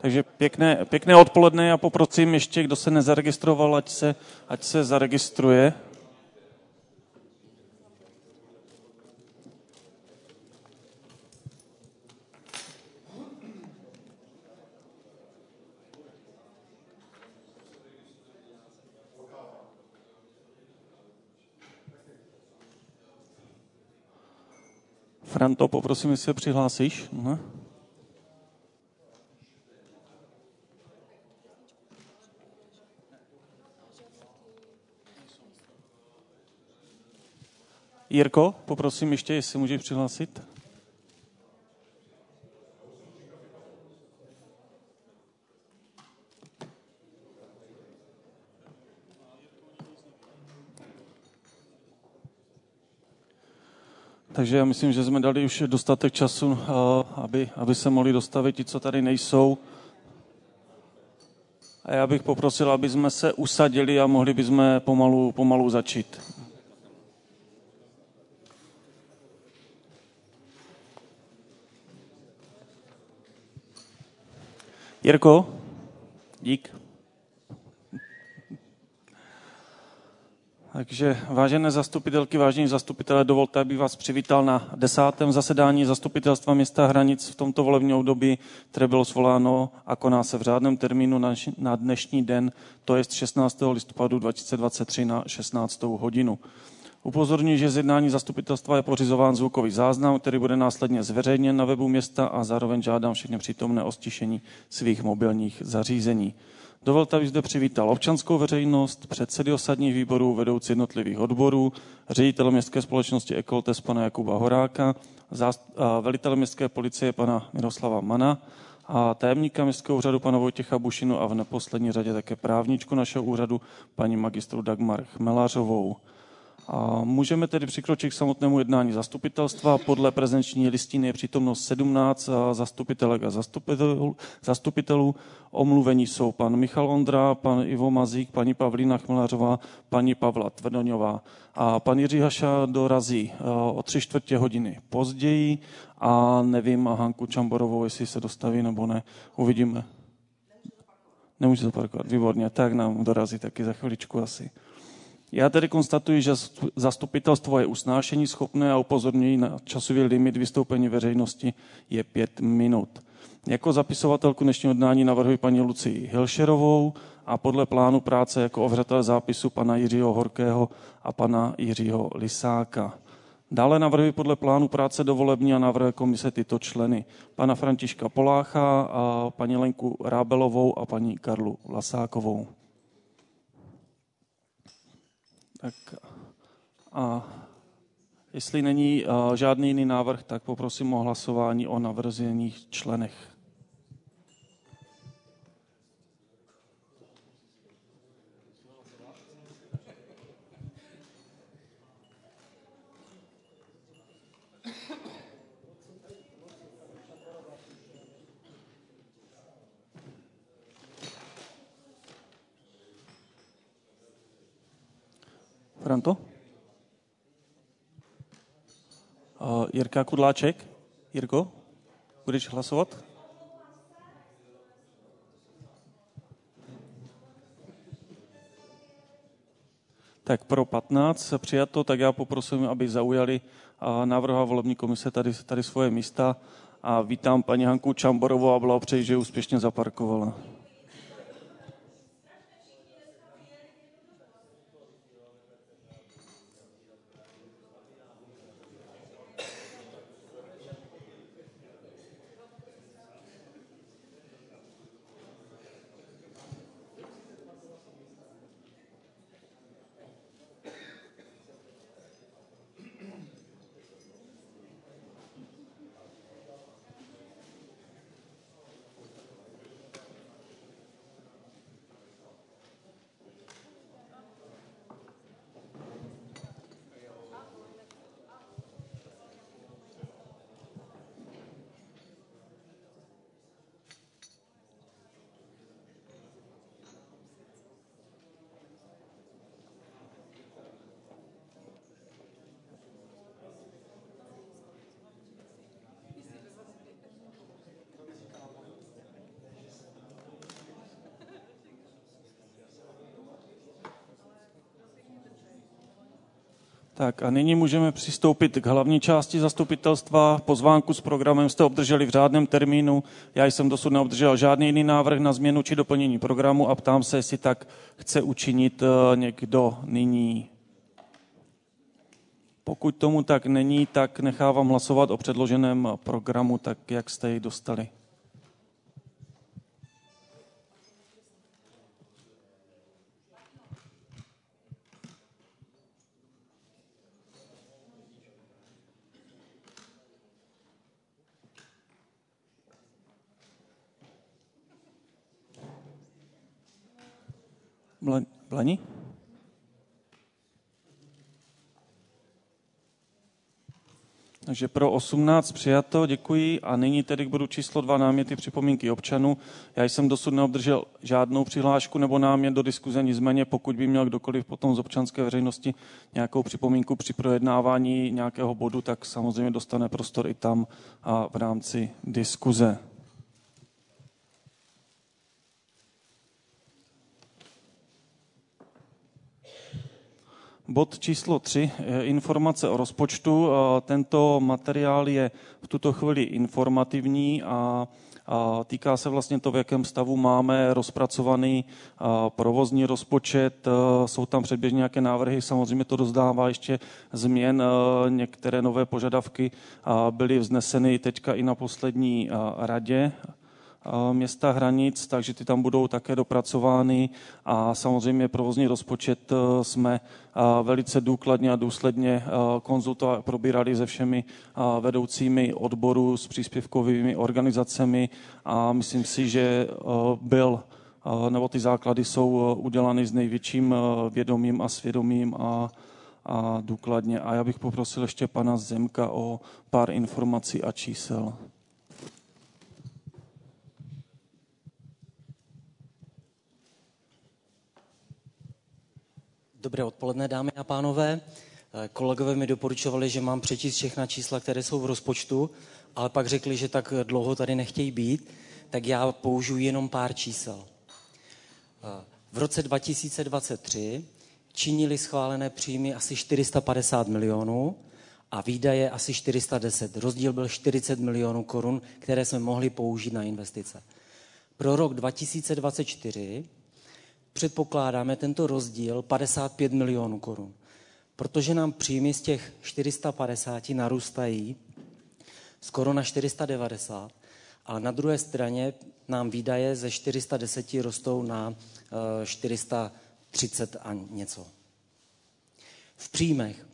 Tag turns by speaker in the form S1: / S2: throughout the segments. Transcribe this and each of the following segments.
S1: Takže pěkné odpoledne. Já poprosím ještě, kdo se nezaregistroval, ať se zaregistruje. Franto, poprosím, jestli se přihlásíš. Aha. Jirko, poprosím ještě, jestli můžeš přihlásit. Takže já myslím, že jsme dali už dostatek času, aby se mohli dostavit ti, co tady nejsou. A já bych poprosil, aby jsme se usadili a mohli bychom pomalu začít. Jirko, dík. Takže vážené zastupitelky, vážení zastupitelé, dovolte, abych vás přivítal na 10. zasedání Zastupitelstva města Hranic v tomto volebním období, které bylo svoláno a koná se v řádném termínu na dnešní den, to je 16. listopadu 2023 na 16. hodinu. Upozorňuji, že z jednání zastupitelstva je pořizován zvukový záznam, který bude následně zveřejněn na webu města a zároveň žádám všechny přítomné o stišení svých mobilních zařízení. Dovolte, abych zde přivítal občanskou veřejnost, předsedy osadních výborů, vedoucí jednotlivých odborů, ředitele městské společnosti Ekoltes pana Jakuba Horáka, velitele městské policie pana Miroslava Mana a tajemníka městského úřadu pana Vojtěcha Bušinu a v neposlední řadě také právničku našeho úřadu paní magistru Dagmar Chmelařovou. A můžeme tedy přikročit k samotnému jednání zastupitelstva. Podle prezenční listiny je přítomnost 17 zastupitelek a zastupitelů. Omluvení jsou pan Michal Ondra, pan Ivo Mazík, paní Pavlína Chmelařová, paní Pavla Tvrdoňová. A pan Jiří Haša dorazí o 3/4 hodiny později a nevím a Hanku Čamborovou, jestli se dostaví nebo ne. Uvidíme. Nemůže zaparkovat, výborně. Tak nám dorazí taky za chviličku asi. Já tedy konstatuji, že zastupitelstvo je usnášení schopné a upozorňuji na časový limit vystoupení veřejnosti je 5 minut. Jako zapisovatelku dnešního jednání navrhuji paní Lucii Hilšerovou a podle plánu práce jako ověřovatele zápisu pana Jiřího Horkého a pana Jiřího Lisáka. Dále navrhuji podle plánu práce do volební a návrhové komise tyto členy. Pana Františka Polácha, a paní Lenku Rábelovou a paní Karlu Vlasákovou. Tak a jestli není žádný jiný návrh, tak poprosím o hlasování o navržených členech. Franto? Jirka Kudláček? Jirko, budeš hlasovat? Tak pro 15 přijato, tak já poprosím, aby zaujali návrhová volební komise tady svoje místa a vítám paní Hanku Čamborovou a blahopřeji, že úspěšně zaparkovala. Tak a nyní můžeme přistoupit k hlavní části zastupitelstva. Pozvánku s programem jste obdrželi v řádném termínu. Já jsem dosud neobdržel žádný jiný návrh na změnu či doplnění programu a ptám se, jestli tak chce učinit někdo nyní. Pokud tomu tak není, tak nechávám hlasovat o předloženém programu, tak jak jste jej dostali. Blani? Takže pro 18 přijato, děkuji. A nyní tedy k bodu číslo 2 náměty připomínky občanů. Já jsem dosud neobdržel žádnou přihlášku nebo námět do diskuze, nicméně pokud by měl kdokoliv potom z občanské veřejnosti nějakou připomínku při projednávání nějakého bodu, tak samozřejmě dostane prostor i tam a v rámci diskuze. Bod číslo 3, informace o rozpočtu. Tento materiál je v tuto chvíli informativní a týká se vlastně to, v jakém stavu máme rozpracovaný provozní rozpočet. Jsou tam předběžně nějaké návrhy, samozřejmě to dozdává ještě změn. Některé nové požadavky byly vzneseny teďka i na poslední radě města Hranic, takže ty tam budou také dopracovány a samozřejmě provozní rozpočet jsme velice důkladně a důsledně konzultovali, probírali se všemi vedoucími odborů s příspěvkovými organizacemi a myslím si, že ty základy jsou udělány s největším vědomím a svědomím a důkladně. A já bych poprosil ještě pana Zemka o pár informací a čísel.
S2: Dobré odpoledne, dámy a pánové. Kolegové mi doporučovali, že mám přečíst všechna čísla, které jsou v rozpočtu, ale pak řekli, že tak dlouho tady nechtějí být, tak já použiju jenom pár čísel. V roce 2023 činily schválené příjmy asi 450 milionů a výdaje asi 410. Rozdíl byl 40 milionů korun, které jsme mohli použít na investice. Pro rok 2024 předpokládáme tento rozdíl 55 milionů korun, protože nám příjmy z těch 450 narůstají skoro na 490, ale na druhé straně nám výdaje ze 410 rostou na 430 a něco. V příjmech.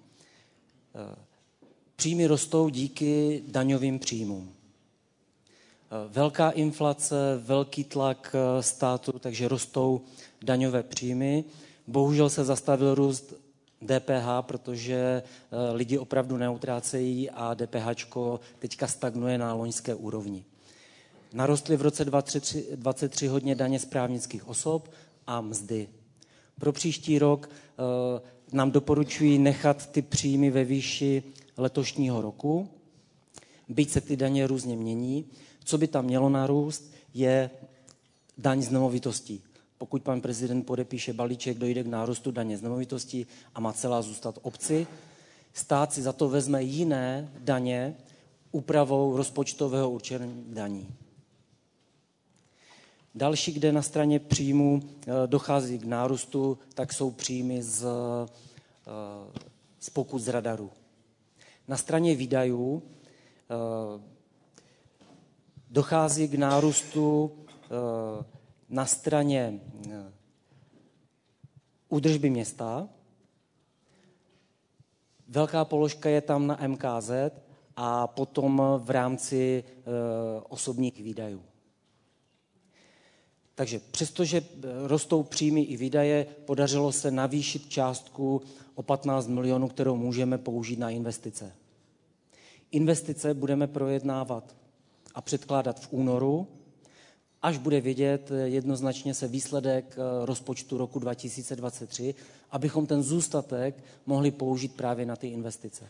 S2: Příjmy rostou díky daňovým příjmům. Velká inflace, velký tlak státu, takže rostou daňové příjmy. Bohužel se zastavil růst DPH, protože lidi opravdu neutrácejí a DPH teďka stagnuje na loňské úrovni. Narostly v roce 2023 hodně daně z právnických osob a mzdy. Pro příští rok nám doporučují nechat ty příjmy ve výši letošního roku, byť se ty daně různě mění. Co by tam mělo narůst, je daň z nemovitostí. Pokud pan prezident podepíše balíček, dojde k nárůstu daně z nemovitostí a má celá zůstat obci. Stát si za to vezme jiné daně úpravou rozpočtového určení daní. Další, kde na straně příjmů dochází k nárůstu, tak jsou příjmy z pokut z radarů. Na straně výdajů dochází k nárůstu na straně údržby města. Velká položka je tam na MKZ a potom v rámci osobních výdajů. Takže přestože rostou příjmy i výdaje, podařilo se navýšit částku o 15 milionů, kterou můžeme použít na investice. Investice budeme projednávat a předkládat v únoru, až bude vidět jednoznačně se výsledek rozpočtu roku 2023, abychom ten zůstatek mohli použít právě na ty investice.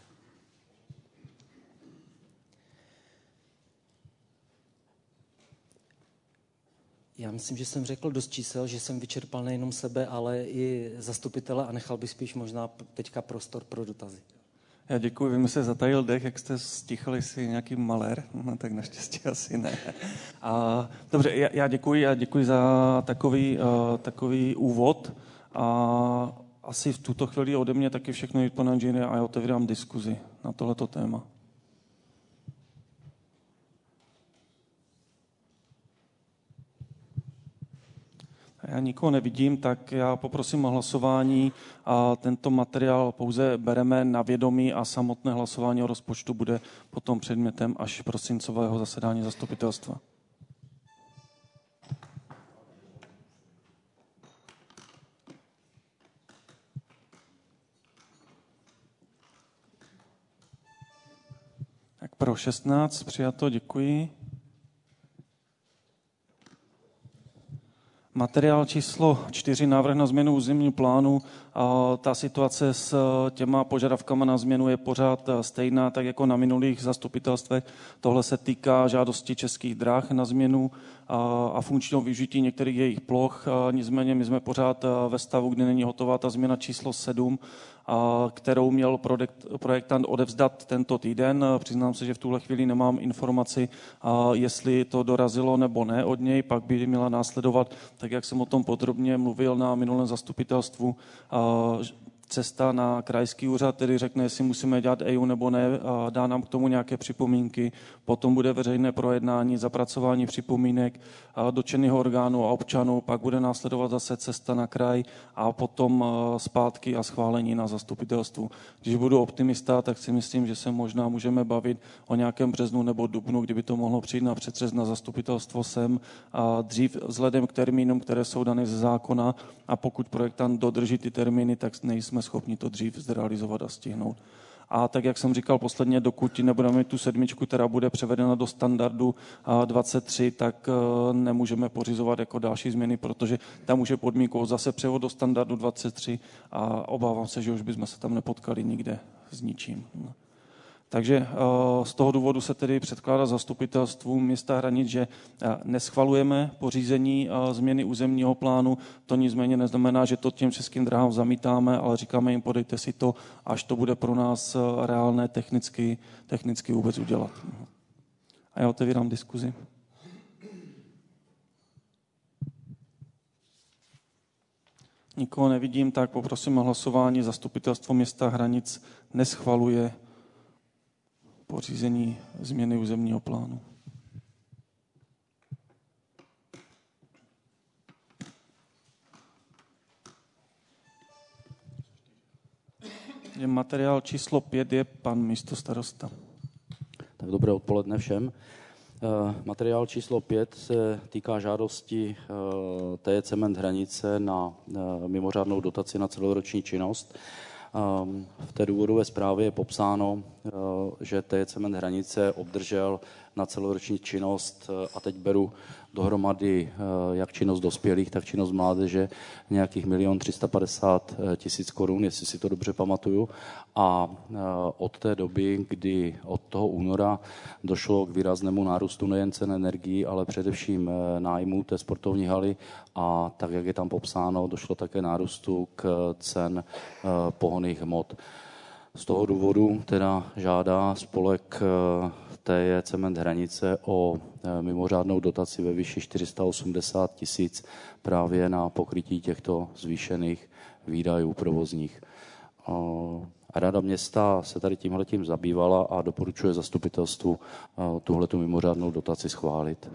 S2: Já myslím, že jsem řekl dost čísel, že jsem vyčerpal nejenom sebe, ale i zastupitele a nechal bych spíš možná teďka prostor pro dotazy.
S1: Já děkuji, vy mi se zatajil dech, jak jste stichli si nějaký malér, no, tak naštěstí asi ne. Dobře, já děkuji za takový úvod a asi v tuto chvíli ode mě taky všechno jít pan inženýr a já otevírám diskuzi na tohleto téma. Já nikoho nevidím, tak já poprosím o hlasování a tento materiál pouze bereme na vědomí a samotné hlasování o rozpočtu bude potom předmětem až prosincového zasedání zastupitelstva. Tak pro 16 přijato, děkuji. Materiál číslo 4, návrh na změnu územního plánu. Ta situace s těma požadavkama na změnu je pořád stejná, tak jako na minulých zastupitelstvech. Tohle se týká žádosti Českých drah na změnu a funkčního využití některých jejich ploch. Nicméně my jsme pořád ve stavu, kdy není hotová ta změna číslo 7, kterou měl projektant odevzdat tento týden. Přiznám se, že v tuhle chvíli nemám informaci, jestli to dorazilo nebo ne od něj, pak by měla následovat, tak jak jsem o tom podrobně mluvil na minulém zastupitelstvu, cesta na krajský úřad, tedy řekne, jestli musíme dělat EIA nebo ne, dá nám k tomu nějaké připomínky, potom bude veřejné projednání, zapracování připomínek dotčeného orgánu a občanů, pak bude následovat zase cesta na kraj a potom zpátky a schválení na zastupitelstvu. Když budu optimista, tak si myslím, že se možná můžeme bavit o nějakém březnu nebo dubnu, kdyby to mohlo přijít na přetřes na zastupitelstvo sem dřív vzhledem k termínům, které jsou dané ze zákona, a pokud projektant dodrží ty termíny, tak nejsme schopni to dřív zrealizovat a stihnout. A tak, jak jsem říkal posledně, dokud nebudeme mít tu 7, která bude převedena do standardu 23, tak nemůžeme pořizovat jako další změny, protože tam už je podmínkou zase převod do standardu 23 a obávám se, že už bychom se tam nepotkali nikde s ničím. Takže z toho důvodu se tedy předkládá zastupitelstvu města Hranic, že neschvalujeme pořízení změny územního plánu. To nicméně neznamená, že to těm Českým drahám zamítáme, ale říkáme jim, podejte si to, až to bude pro nás reálné technicky vůbec udělat. A já otevírám diskuzi. Nikoho nevidím, tak poprosím o hlasování. Zastupitelstvo města Hranic neschvaluje pořízení změny územního plánu. Materiál číslo 5 je pan místostarosta.
S3: Tak dobré odpoledne všem. Materiál číslo 5 se týká žádosti TJ Cement Hranice na mimořádnou dotaci na celoroční činnost. V té důvodové zprávě je popsáno, že TJ Cement Hranice obdržel na celoroční činnost, a teď beru dohromady jak činnost dospělých, tak činnost mládeže, nějakých 1 350 000 korun, jestli si to dobře pamatuju. A od té doby, kdy od toho února došlo k výraznému nárůstu nejen cen energií, ale především nájmu té sportovní haly a tak, jak je tam popsáno, došlo také nárůstu k cen pohonných hmot. Z toho důvodu teda žádá spolek TJ Cement Hranice o mimořádnou dotaci ve výši 480 000 právě na pokrytí těchto zvýšených výdajů provozních. Rada města se tady tímhletím zabývala a doporučuje zastupitelstvu tuhletu mimořádnou dotaci schválit.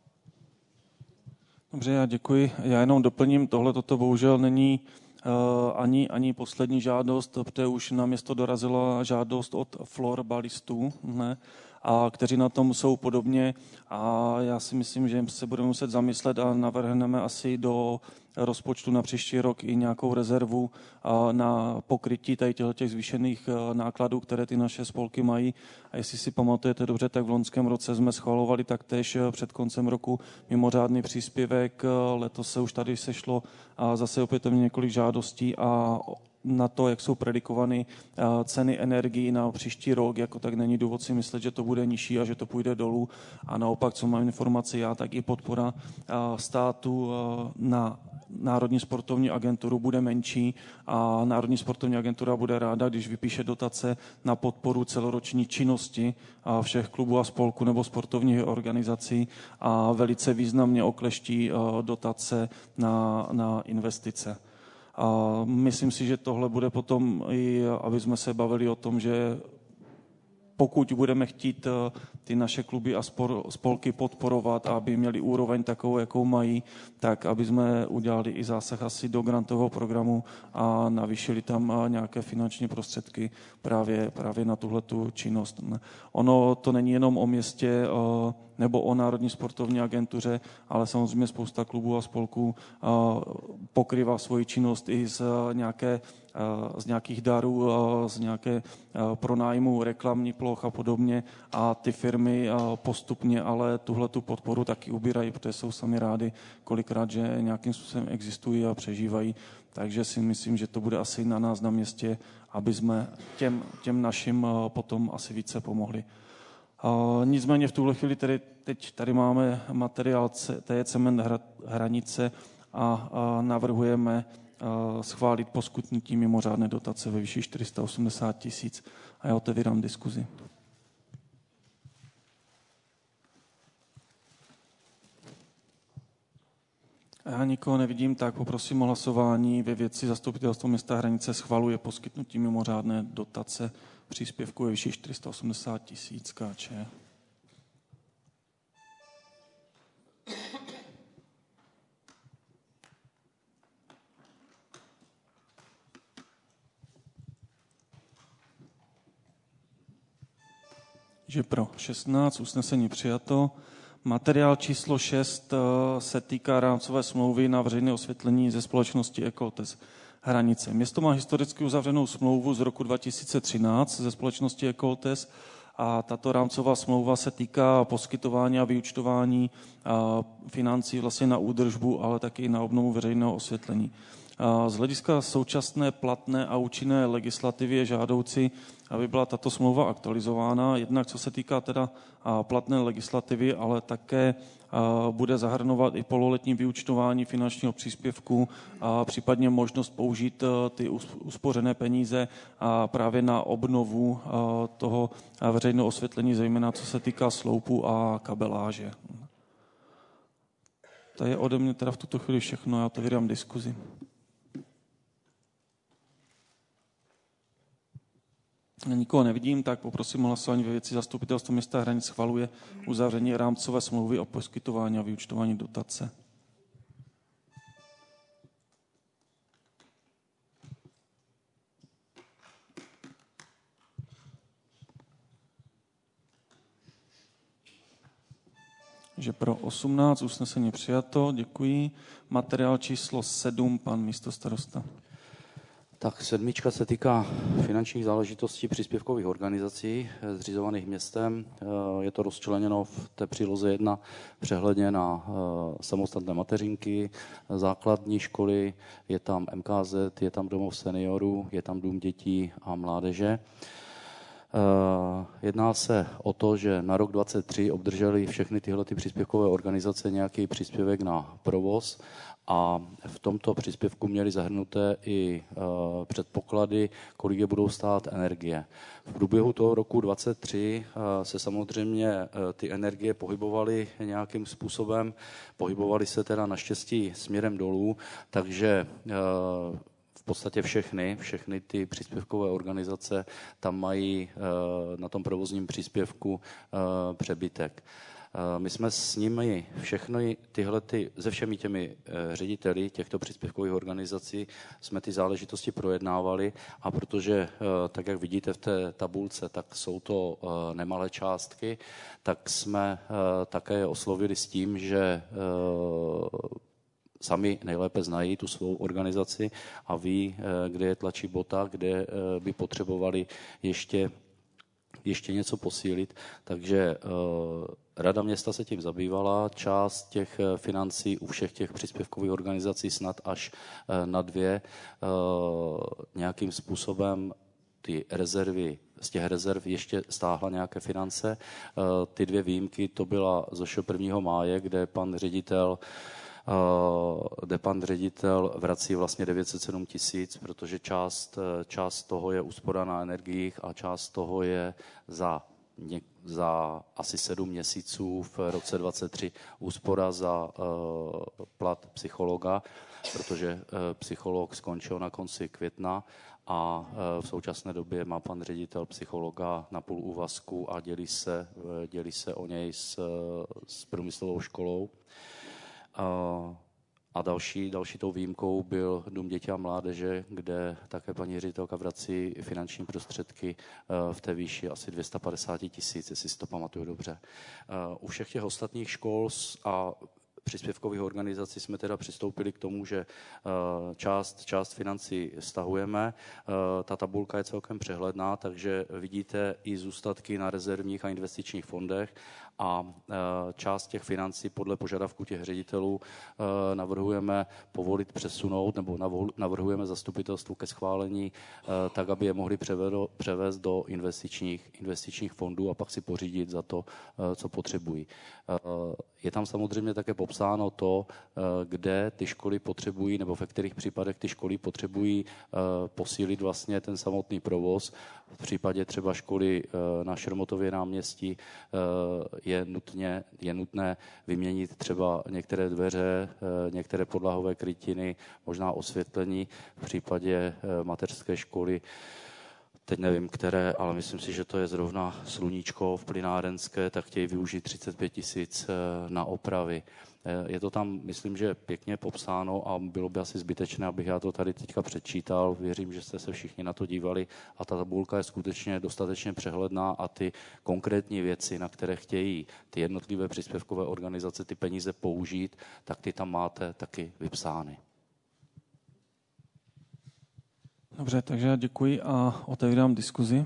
S1: Dobře, já děkuji. Já jenom doplním, tohle toto bohužel není ani poslední žádost, protože už na město dorazila žádost od florbalistů, a kteří na tom jsou podobně, a já si myslím, že se budeme muset zamyslet a navrhneme asi do rozpočtu na příští rok i nějakou rezervu na pokrytí tady těch zvýšených nákladů, které ty naše spolky mají. A jestli si pamatujete dobře, tak v loňském roce jsme schvalovali taktéž před koncem roku mimořádný příspěvek. Letos se už tady sešlo zase opětovně několik žádostí a na to, jak jsou predikovány ceny energií na příští rok, jako tak není důvod si myslet, že to bude nižší a že to půjde dolů. A naopak, co mám informaci já, tak i podpora státu na Národní sportovní agenturu bude menší a Národní sportovní agentura bude ráda, když vypíše dotace na podporu celoroční činnosti všech klubů a spolků nebo sportovních organizací a velice významně okleští dotace na investice. A myslím si, že tohle bude potom i, aby jsme se bavili o tom, že pokud budeme chtít ty naše kluby a spolky podporovat, aby měli úroveň takovou, jakou mají, tak aby jsme udělali i zásah asi do grantového programu a navýšili tam nějaké finanční prostředky právě na tuhletu činnost. Ono to není jenom o městě nebo o Národní sportovní agentuře, ale samozřejmě spousta klubů a spolků pokrývá svoji činnost i z nějakých darů, z nějaké pronájmu reklamní ploch a podobně a ty firmy postupně ale tuhletu podporu taky ubírají, protože jsou sami rádi kolikrát, že nějakým způsobem existují a přežívají. Takže si myslím, že to bude asi na nás na městě, aby jsme těm našim potom asi více pomohli. Nicméně v tuhle chvíli teď tady máme materiál TJ Cement Hranice a navrhujeme schválit poskytnutí mimořádné dotace ve výši 480 000 a já otevírám diskuzi. Já nikoho nevidím, tak poprosím o hlasování ve věci Zastupitelstvo města Hranice schvaluje poskytnutí mimořádné dotace příspěvku ve výši 480 000 Kč. Že pro 16, usnesení přijato. Materiál číslo 6 se týká rámcové smlouvy na veřejné osvětlení ze společnosti Ecotes Hranice. Město má historicky uzavřenou smlouvu z roku 2013 ze společnosti Ecotes a tato rámcová smlouva se týká poskytování a vyúčtování financí vlastně na údržbu, ale taky na obnovu veřejného osvětlení. Z hlediska současné platné a účinné legislativy je žádoucí, aby byla tato smlouva aktualizována, jednak co se týká teda platné legislativy, ale také bude zahrnovat i pololetní vyúčtování finančního příspěvku a případně možnost použít ty uspořené peníze právě na obnovu toho veřejného osvětlení, zejména co se týká sloupu a kabeláže. To je ode mě teda v tuto chvíli všechno, já otevírám diskuzi. Nikoho nevidím, tak poprosím o hlasování ve věci Zastupitelstvo města Hranic schvaluje uzavření rámcové smlouvy o poskytování a vyúčtování dotace. Že pro 18 usnesení přijato, děkuji. Materiál číslo 7, pan místostarosta.
S3: Tak 7 se týká finančních záležitostí příspěvkových organizací zřizovaných městem. Je to rozčleněno v té příloze 1 přehledně na samostatné mateřinky, základní školy, je tam MKZ, je tam domov seniorů, je tam dům dětí a mládeže. Jedná se o to, že na rok 2023 obdrželi všechny tyhle příspěvkové organizace nějaký příspěvek na provoz a v tomto příspěvku měli zahrnuté i předpoklady, kolik je budou stát energie. V průběhu toho roku 2023 se samozřejmě ty energie pohybovaly nějakým způsobem, pohybovaly se teda naštěstí směrem dolů, takže v podstatě všechny ty příspěvkové organizace tam mají na tom provozním příspěvku přebytek. My jsme s nimi se všemi těmi řediteli těchto příspěvkových organizací jsme ty záležitosti projednávali a protože, tak jak vidíte v té tabulce, tak jsou to nemalé částky, tak jsme také oslovili s tím, že sami nejlépe znají tu svou organizaci a ví, kde je tlačí bota, kde by potřebovali ještě něco posílit. Takže Rada města se tím zabývala, část těch financí u všech těch příspěvkových organizací snad až na 2 nějakým způsobem ty rezervy, z těch rezerv ještě stáhla nějaké finance. Ty 2 výjimky, to byla z 1. máje, kde pan ředitel vrací vlastně 907 000, protože část toho je úspora na energiích a část toho je za asi 7 měsíců v roce 2023 úspora za plat psychologa, protože psycholog skončil na konci května a v současné době má pan ředitel psychologa na půl úvazku a dělí se o něj s průmyslovou školou. A další tou výjimkou byl Dům dětí a mládeže, kde také paní ředitelka vrací finanční prostředky v té výši asi 250 000, jestli si to pamatuju dobře. U všech těch ostatních škol a příspěvkových organizací jsme teda přistoupili k tomu, že část financí stahujeme. Ta tabulka je celkem přehledná, takže vidíte i zůstatky na rezervních a investičních fondech a část těch financí podle požadavku těch ředitelů navrhujeme povolit přesunout nebo navrhujeme zastupitelstvu ke schválení tak, aby je mohli převést do investičních fondů a pak si pořídit za to, co potřebují. Je tam samozřejmě také popsáno to, kde ty školy potřebují, nebo ve kterých případech ty školy potřebují posílit vlastně ten samotný provoz. V případě třeba školy na Šermotově náměstí je nutné vyměnit třeba některé dveře, některé podlahové krytiny, možná osvětlení. V případě mateřské školy teď nevím, které, ale myslím si, že to je zrovna Sluníčko v Plynárenské, tak chtějí využít 35 000 na opravy. Je to tam, myslím, že pěkně popsáno a bylo by asi zbytečné, abych já to tady teďka předčítal. Věřím, že jste se všichni na to dívali a ta tabulka je skutečně dostatečně přehledná a ty konkrétní věci, na které chtějí ty jednotlivé příspěvkové organizace ty peníze použít, tak ty tam máte taky vypsány.
S1: Dobře, takže já děkuji a otevírám diskuzi.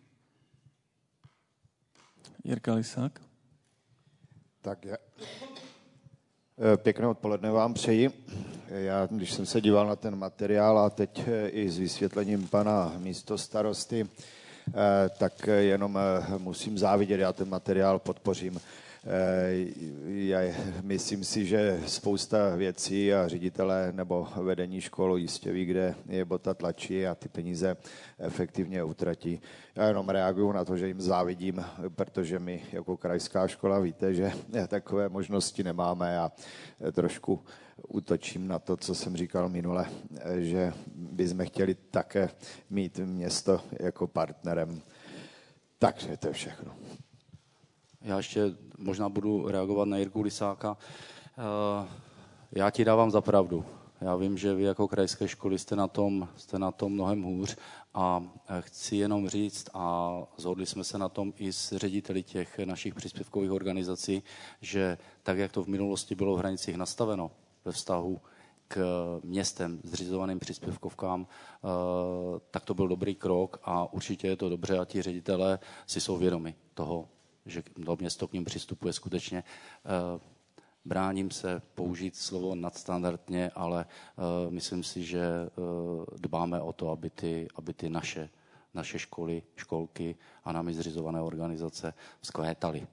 S1: Jirka Lisák.
S4: Tak pěkné odpoledne vám přeji. Já, když jsem se díval na ten materiál a teď i s vysvětlením pana místostarosty, tak jenom musím závidět, já ten materiál podpořím. Já myslím si, že spousta věcí a ředitelé nebo vedení škol jistě ví, kde je bota tlačí a ty peníze efektivně utratí. Já jenom reaguju na to, že jim závidím, protože my jako krajská škola víte, že takové možnosti nemáme a trošku útočím na to, co jsem říkal minule, že bychom chtěli také mít město jako partnerem. Takže to je všechno.
S3: Já ještě možná budu reagovat na Jirku Lisáka. Já ti dávám za pravdu. Já vím, že vy jako krajské školy jste na tom mnohem hůř a chci jenom říct, a shodli jsme se na tom i s řediteli těch našich příspěvkových organizací, že tak, jak to v minulosti bylo v Hranicích nastaveno ve vztahu k městem zřizovaným příspěvkovkám, tak to byl dobrý krok a určitě je to dobře a ti ředitelé si jsou vědomi toho, že to město k ním přistupuje skutečně. Bráním se použít slovo nadstandardně, ale myslím si, že dbáme o to, aby ty naše školy, školky a námi zřizované organizace vzkvétaly.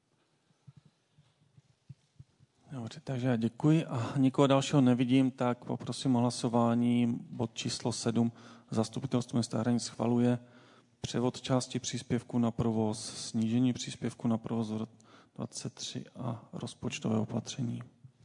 S1: Dobře, takže já děkuji a nikoho dalšího nevidím, tak poprosím o hlasování. Bod číslo 7. Zastupitelstvo města Hranic schvaluje převod části příspěvku na provoz, snížení příspěvku na provoz 23 a rozpočtové opatření.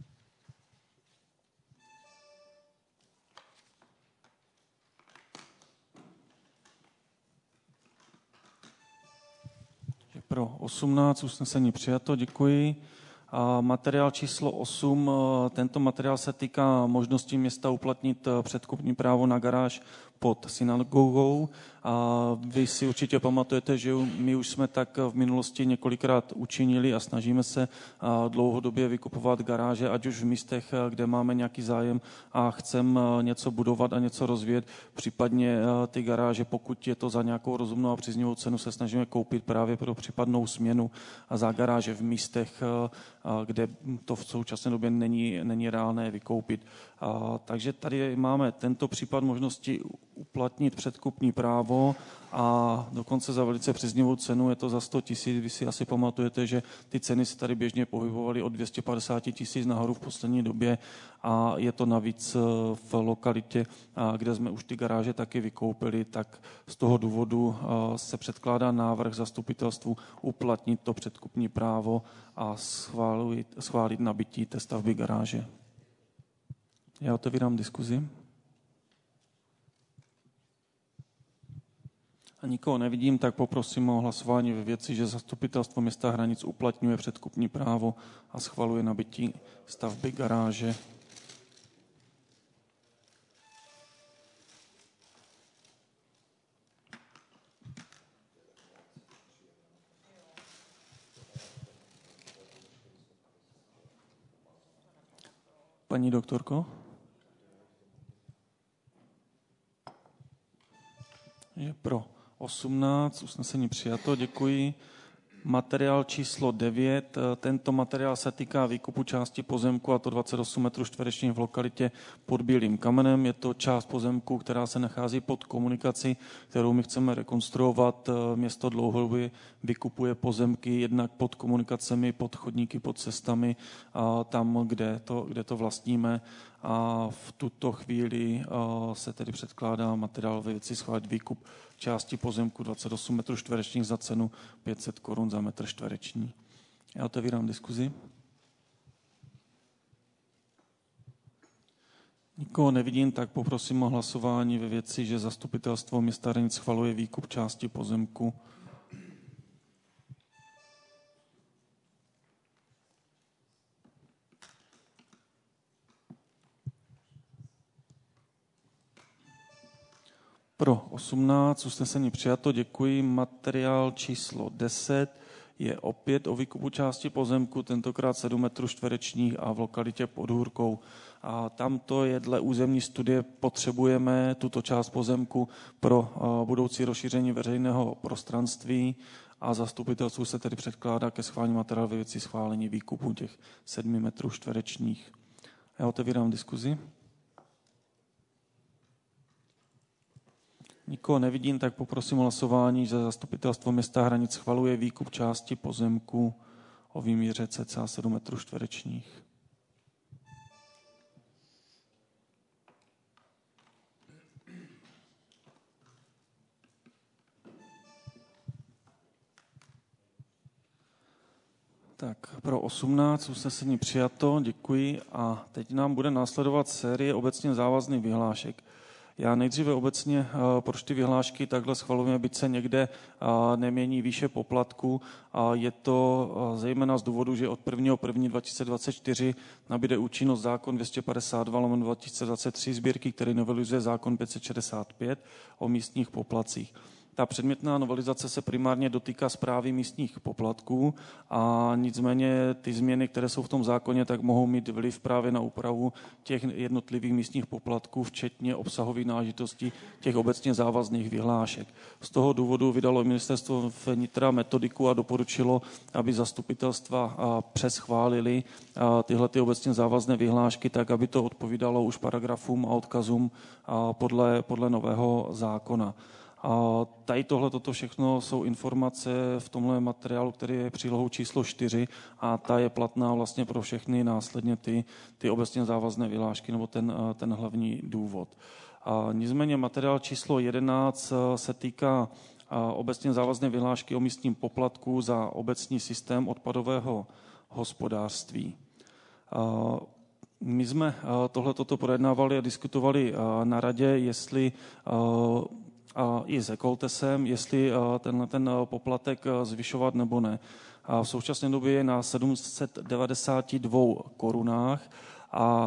S1: Pro 18 usnesení přijato, děkuji. A materiál číslo 8, tento materiál se týká možnosti města uplatnit předkupní právo na garáž pod synagogou. A vy si určitě pamatujete, že my už jsme tak v minulosti několikrát učinili a snažíme se dlouhodobě vykupovat garáže, ať už v místech, kde máme nějaký zájem a chceme něco budovat a něco rozvíjet. Případně ty garáže, pokud je to za nějakou rozumnou a příznivou cenu, se snažíme koupit právě pro případnou směnu a za garáže v místech, kde to v současné době není reálné vykoupit. Takže tady máme tento případ možnosti uplatnit předkupní právo a dokonce za velice příznivou cenu, je to za 100 000. Vy si asi pamatujete, že ty ceny se tady běžně pohybovaly od 250 000 nahoru v poslední době a je to navíc v lokalitě, kde jsme už ty garáže taky vykoupili, tak z toho důvodu se předkládá návrh zastupitelstvu uplatnit to předkupní právo a schválit nabytí té stavby garáže. Já otevírám diskuzi. A nikoho nevidím, tak poprosím o hlasování ve věci, že zastupitelstvo města Hranic uplatňuje předkupní právo a schvaluje nabytí stavby garáže. Paní doktorko? Je pro 18, usnesení přijato, děkuji. Materiál číslo 9, tento materiál se týká výkupu části pozemku, a to 28 metrů čtverečních v lokalitě pod Bílým kamenem. Je to část pozemku, která se nachází pod komunikací, kterou my chceme rekonstruovat. Město dlouhodobě vykupuje pozemky jednak pod komunikacemi, pod chodníky, pod cestami, tam, kde to vlastníme. A v tuto chvíli se tedy předkládá materiál ve věci schválit výkup části pozemku 28 metrů čtverečních za cenu 500 korun za metr čtvereční. Já otevírám diskuzi. Nikoho nevidím, tak poprosím o hlasování ve věci, že zastupitelstvo města Hranic schvaluje výkup části pozemku. Pro 18, usnesení přijato, děkuji. Materiál číslo 10 je opět o výkupu části pozemku, tentokrát 7 metrů čtverečních a v lokalitě pod Hůrkou. A tamto je dle územní studie, potřebujeme tuto část pozemku pro budoucí rozšíření veřejného prostranství a zastupitelstvu se tedy předkládá ke schválení materiálu ve věci schválení výkupu těch 7 metrů čtverečních. Já otevírám diskuzi. Nikoho nevidím, tak poprosím o hlasování, že zastupitelstvo města Hranic schvaluje výkup části pozemku o výměře cca 7 metrů čtverečních. Tak pro 18 usnesení přijato, děkuji. A teď nám bude následovat série obecně závazných vyhlášek. Já nejdříve obecně, proč ty vyhlášky takhle schvalujeme, byť se někde nemění výše poplatku. Je to zejména z důvodu, že od 1.1.2024 nabyde účinnost zákon 252/2023 sbírky, který novelizuje zákon 565 o místních poplatcích. Ta předmětná novelizace se primárně dotýká správy místních poplatků a nicméně ty změny, které jsou v tom zákoně, tak mohou mít vliv právě na úpravu těch jednotlivých místních poplatků, včetně obsahových náležitostí těch obecně závazných vyhlášek. Z toho důvodu vydalo ministerstvo vnitra metodiku a doporučilo, aby zastupitelstva přeschválili tyhle ty obecně závazné vyhlášky tak, aby to odpovídalo už paragrafům a odkazům podle nového zákona. A tady toto všechno jsou informace v tomhle materiálu, který je přílohou číslo 4 a ta je platná vlastně pro všechny následně ty obecně závazné vyhlášky nebo ten hlavní důvod. A nicméně materiál číslo 11 se týká obecně závazné vyhlášky o místním poplatku za obecní systém odpadového hospodářství. My jsme tohleto projednávali a diskutovali na radě, jestli i s Ekoltesem, jestli ten poplatek zvyšovat nebo ne. V současné době je na 792 korunách a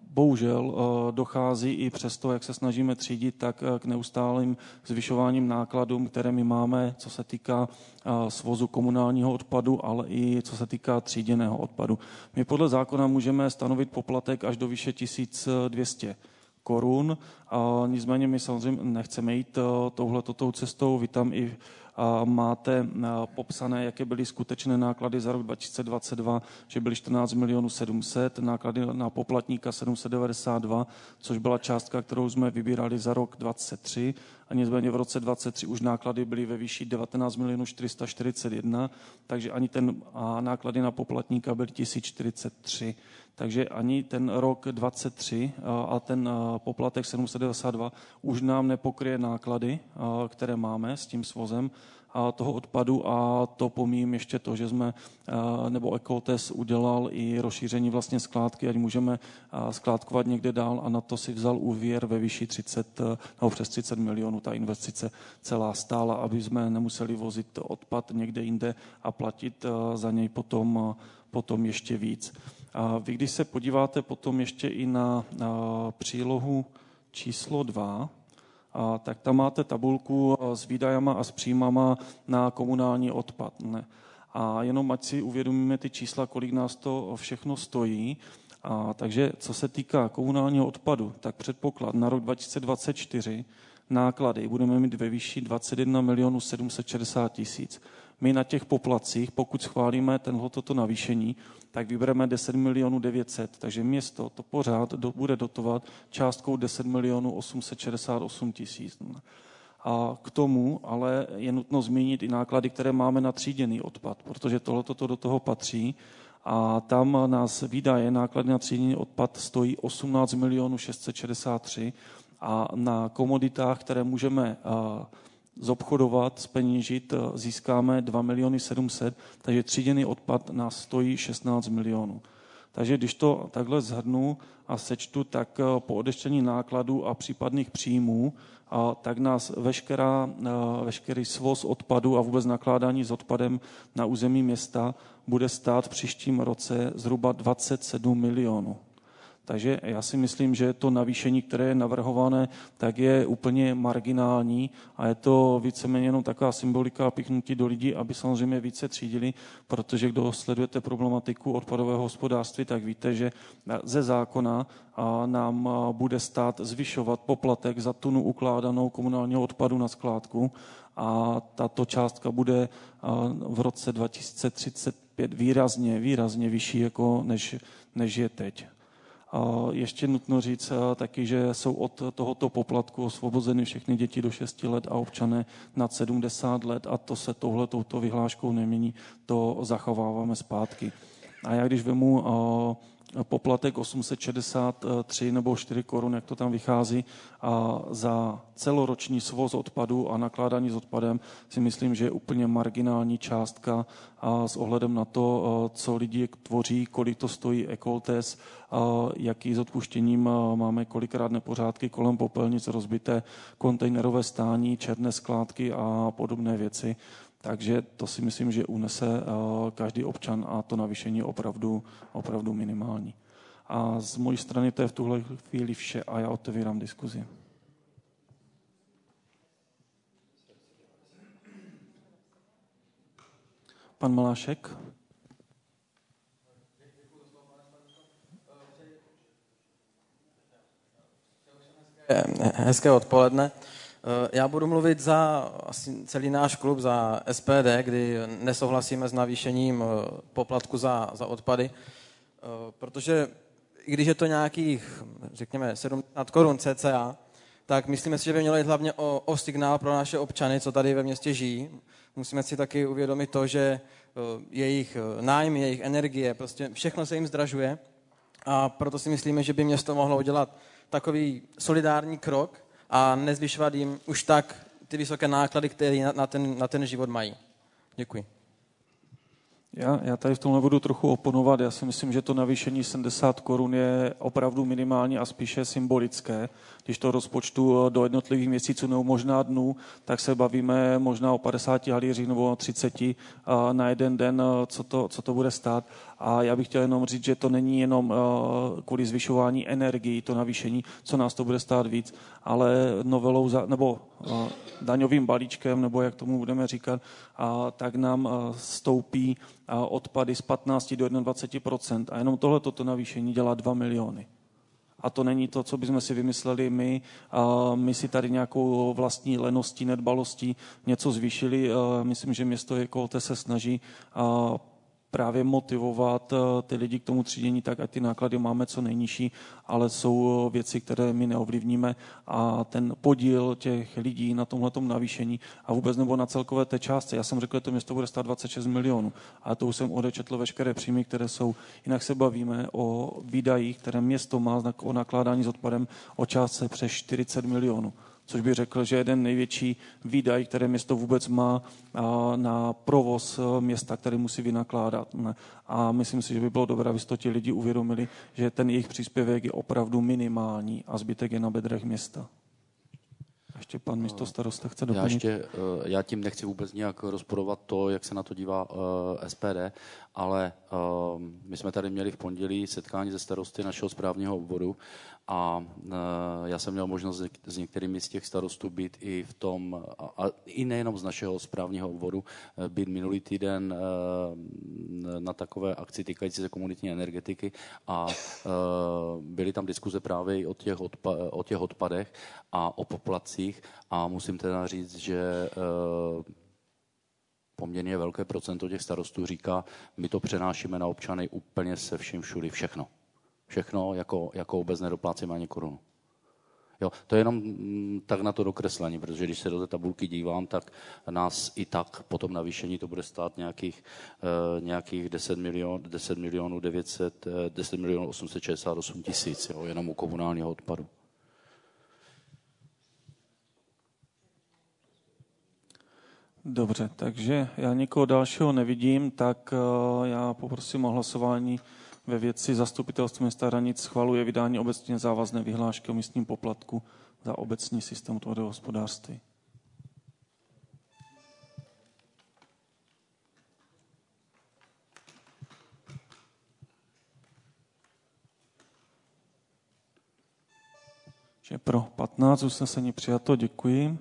S1: bohužel dochází i přesto, jak se snažíme třídit, tak k neustálým zvyšováním nákladům, které my máme, co se týká svozu komunálního odpadu, ale i co se týká tříděného odpadu. My podle zákona můžeme stanovit poplatek až do výše 1200 korun, nicméně my samozřejmě nechceme jít touhletou cestou. Vy tam i máte popsané, jaké byly skutečné náklady za rok 2022, že byly 14 700 000, náklady na poplatníka 792, což byla částka, kterou jsme vybírali za rok 2023, a nicméně v roce 2023 už náklady byly ve výši 19 441 000, takže ani náklady na poplatníka byly 1043. Takže ani ten rok 23 a ten poplatek 792 už nám nepokryje náklady, které máme s tím svozem toho odpadu, a to pomíjím ještě to, že jsme, nebo Ecoltes udělal i rozšíření vlastně skládky, ať můžeme skládkovat někde dál, a na to si vzal úvěr ve výši 30 nebo přes 30 milionů. Ta investice celá stála, aby jsme nemuseli vozit odpad někde jinde a platit za něj potom ještě víc. Vy, když se podíváte potom ještě i na přílohu číslo 2, tak tam máte tabulku s výdajama a s příjmama na komunální odpad. A jenom ať si uvědomíme ty čísla, kolik nás to všechno stojí. Takže co se týká komunálního odpadu, tak předpoklad na rok 2024 náklady budeme mít ve výši 21 760 000. My na těch poplatcích, pokud schválíme toto navýšení, tak vybereme 10 900 000, takže město to pořád bude dotovat částkou 10 868 000. A k tomu ale je nutno zmínit i náklady, které máme na tříděný odpad, protože tohleto do toho patří, a tam nás výdaje, náklady na tříděný odpad stojí 18 663 000, a na komoditách, které můžeme zobchodovat, zpeněžit, získáme 2 700 000, takže tříděný odpad nás stojí 16 milionů. Takže když to takhle shrnu a sečtu, tak po odečtení nákladů a případných příjmů, tak nás veškerý svoz odpadu a vůbec nakládání s odpadem na území města bude stát v příštím roce zhruba 27 milionů. Takže já si myslím, že to navýšení, které je navrhované, tak je úplně marginální a je to víceméně jenom taková symbolika a pichnutí do lidí, aby samozřejmě více třídili, protože kdo sledujete problematiku odpadového hospodářství, tak víte, že ze zákona nám bude stát zvyšovat poplatek za tunu ukládanou komunálního odpadu na skládku, a tato částka bude v roce 2035 výrazně vyšší, jako než je teď. Ještě nutno říct taky, že jsou od tohoto poplatku osvobozeny všechny děti do 6 let a občané nad 70 let, a to se touto vyhláškou nemění, to zachováváme zpátky. A já když vemu poplatek 863 nebo 4 korun, jak to tam vychází, a za celoroční svoz odpadu a nakládání s odpadem, si myslím, že je úplně marginální částka, a s ohledem na to, co lidi tvoří, kolik to stojí Ecoltes, jaký s odpuštěním máme kolikrát nepořádky kolem popelnic, rozbité kontejnerové stání, černé skládky a podobné věci. Takže to si myslím, že unese každý občan, a to navýšení je opravdu minimální. A z mojí strany to je v tuhle chvíli vše a já otevírám diskuzi. Pan Malášek.
S5: Hezké odpoledne. Já budu mluvit za asi celý náš klub, za SPD, kdy nesouhlasíme s navýšením poplatku za odpady, protože i když je to nějakých, řekněme, 70 korun cca, tak myslíme si, že by mělo jít hlavně o signál pro naše občany, co tady ve městě žijí. Musíme si taky uvědomit to, že jejich nájmy, jejich energie, prostě všechno se jim zdražuje, a proto si myslíme, že by město mohlo udělat takový solidární krok a nezvyšovat jim už tak ty vysoké náklady, které na ten život mají. Děkuji.
S1: Já tady v tomhle budu trochu oponovat. Já si myslím, že to navýšení 70 korun je opravdu minimální a spíše symbolické. Když to rozpočtu do jednotlivých měsíců nebo možná dnů, tak se bavíme možná o 50 halířích nebo o 30 na jeden den, co to bude stát. A já bych chtěl jenom říct, že to není jenom kvůli zvyšování energií, to navýšení, co nás to bude stát víc, ale novelou nebo daňovým balíčkem, nebo jak tomu budeme říkat, tak nám stoupí odpady z 15 do 21%. A jenom toto navýšení dělá 2 miliony. A to není to, co bychom si vymysleli my. My si tady nějakou vlastní leností, nedbalostí něco zvýšili. Myslím, že město Jekolté se snaží právě motivovat ty lidi k tomu třídění tak, ať ty náklady máme co nejnižší, ale jsou věci, které my neovlivníme a ten podíl těch lidí na tomhletom navýšení a vůbec nebo na celkové té částce. Já jsem řekl, že to město bude stát 26 milionů, ale to už jsem odečetl veškeré příjmy, které jsou. Jinak se bavíme o výdajích, které město má o nakládání s odpadem o částce přes 40 milionů. Což bych řekl, že jeden největší výdaj, které město vůbec má na provoz města, který musí vynakládat. A myslím si, že by bylo dobré, aby to ti lidi uvědomili, že ten jejich příspěvek je opravdu minimální a zbytek je na bedrech města. Ještě pan místostarosta chce doplnit.
S3: Já tím nechci vůbec nějak rozporovat to, jak se na to dívá SPD, ale my jsme tady měli v pondělí setkání se starosty našeho správního obvodu a já jsem měl možnost s některými z těch starostů být i v tom, a i nejenom z našeho správního obvodu, být minulý týden na takové akci týkající se komunitní energetiky a byly tam diskuze právě i o těch odpadech a o poplatcích a musím teda říct, že poměrně velké procento těch starostů říká, my to přenášíme na občany úplně se vším všudy, všechno. Všechno, jako obec nedoplácíme ani korunu. Jo, to je jenom tak na to dokreslení, protože když se do té tabulky dívám, tak nás i tak po tom navýšení to bude stát nějakých 10 milionů 868 tisíc, jenom u komunálního odpadu.
S1: Dobře, takže já nikoho dalšího nevidím, tak já poprosím o hlasování ve věci Zastupitelstvo města Hranic schvaluje vydání obecně závazné vyhlášky o místním poplatku za obecní systém odpadového hospodářství. Že pro 15 usnesení přijato, děkuji.